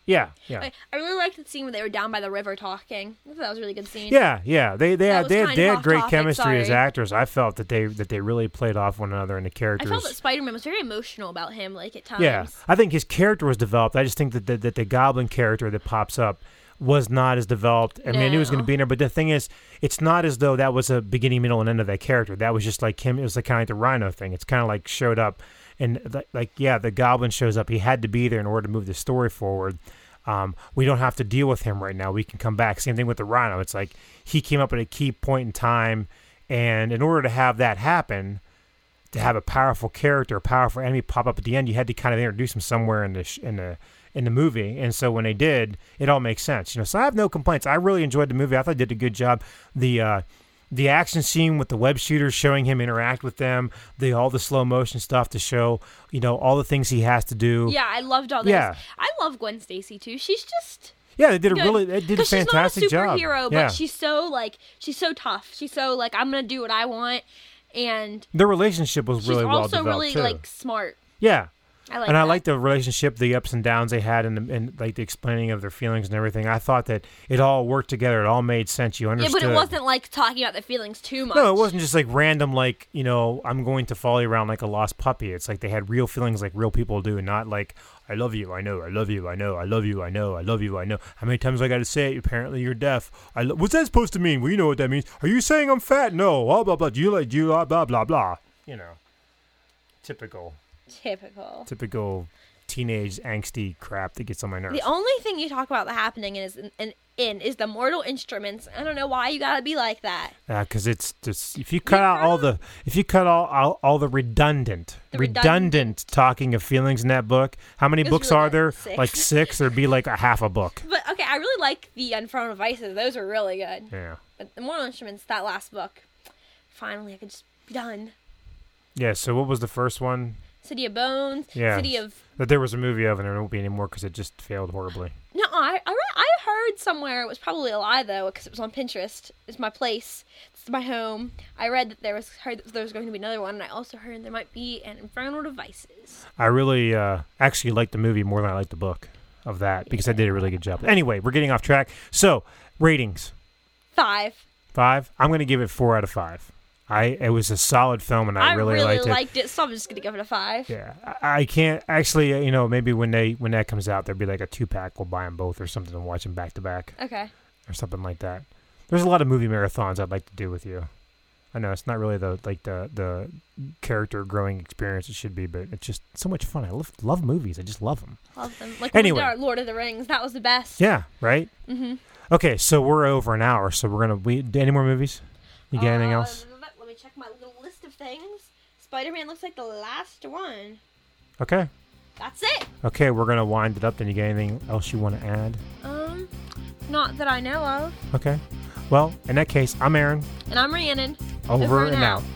Yeah, yeah. I, I really liked the scene where they were down by the river talking. I thought that was a really good scene. Yeah, yeah. They they That had was they had, kinda they had off great topic, chemistry as sorry. actors. I felt that they that they really played off one another and the I characters. felt that Spider-Man was very emotional about him, like at times. Yeah, I think his character was developed. I just think that the, that the Goblin character that pops up was not as developed. I mean, I knew he was going to No. be in there, but the thing is, it's not as though that was a beginning, middle, and end of that character. That was just like him. It was like kind of like the Rhino thing. It's kind of like showed up, and th- like yeah, the Goblin shows up. He had to be there in order to move the story forward. Um, we don't have to deal with him right now. We can come back. Same thing with the Rhino. It's like he came up at a key point in time, and in order to have that happen, to have a powerful character, a powerful enemy pop up at the end, you had to kind of introduce him somewhere in the sh- in the in the movie. And so when they did, it all makes sense. You know, so I have no complaints. I really enjoyed the movie. I thought they did a good job. The uh, the action scene with the web shooters showing him interact with them, the all the slow motion stuff to show, you know, all the things he has to do. Yeah, I loved all this. Yeah. I love Gwen Stacy too. She's just Yeah, they did a good. really they did a 'Cause fantastic she's not a job. superhero, Yeah. but she's so like she's so tough. She's so like I'm gonna do what I want, and Their relationship was she's really well also developed really too. like smart. yeah. I like and I that. like the relationship, the ups and downs they had, and, the, and like the explaining of their feelings and everything. I thought that it all worked together. It all made sense. You Yeah, understood. but it wasn't like talking about the feelings too much. No, it wasn't just like random, like, you know, I'm going to follow you around like a lost puppy. It's like they had real feelings like real people do, not like, I love you, I know, I love you, I know, I love you, I know, I love you, I know. How many times I got to say it? Apparently you're deaf. I lo- What's that supposed to mean? Well, you know what that means. Are you saying I'm fat? No. Blah, blah, blah. Do you like, do you, blah, blah, blah, blah. You know, typical, Typical. typical teenage angsty crap that gets on my nerves. The only thing you talk about that happening in is in, in, in is the Mortal Instruments. I don't know why you gotta be like that. because it's just if you cut out all the if you cut all all, all the redundant The redundant redundant- talking of feelings in that book. How many It was books really are there? good. Six. Like six. There'd be like a half a book. But okay, I really like the Infernal Devices. Those were really good. Yeah. But the Mortal Instruments, that last book, finally I could just be done. Yeah. So what was the first one? City of Bones. Yeah. City of That there was a movie of, and there won't be any more because it just failed horribly. No, I I, read, I heard somewhere, it was probably a lie though, because it was on Pinterest. It's my place. It's my home. I read that there was heard that there was going to be another one, and I also heard there might be an Infernal Devices. I really uh, actually liked the movie more than I liked the book of that because I did a really good job. Anyway, we're getting off track. So ratings Five. five. I'm going to give it four out of five. I it was a solid film, and I, I really, really liked it. liked it, so I'm just gonna give it a five. Yeah, I, I can't actually. uh, You know, maybe when they when that comes out, there'll be like a two pack. We'll buy them both or something and watch them back to back Okay. or something like that. There's a lot of movie marathons I'd like to do with you. I know it's not really the like the the character growing experience it should be, but it's just so much fun. I love love movies. I just love them. Love them. Like when Anyway. we did our Lord of the Rings, that was the best. Yeah, right. Mm-hmm. Okay, so we're over an hour, so we're gonna. We any more movies? You got anything Uh, else? Let me check my little list of things. Spider-Man looks like the last one. Okay. That's it. Okay, we're gonna wind it up. Then you got anything else you want to add? Um, not that I know of. Okay. Well, in that case, I'm Aaron. And I'm Rhiannon. Over, Over and and out. out.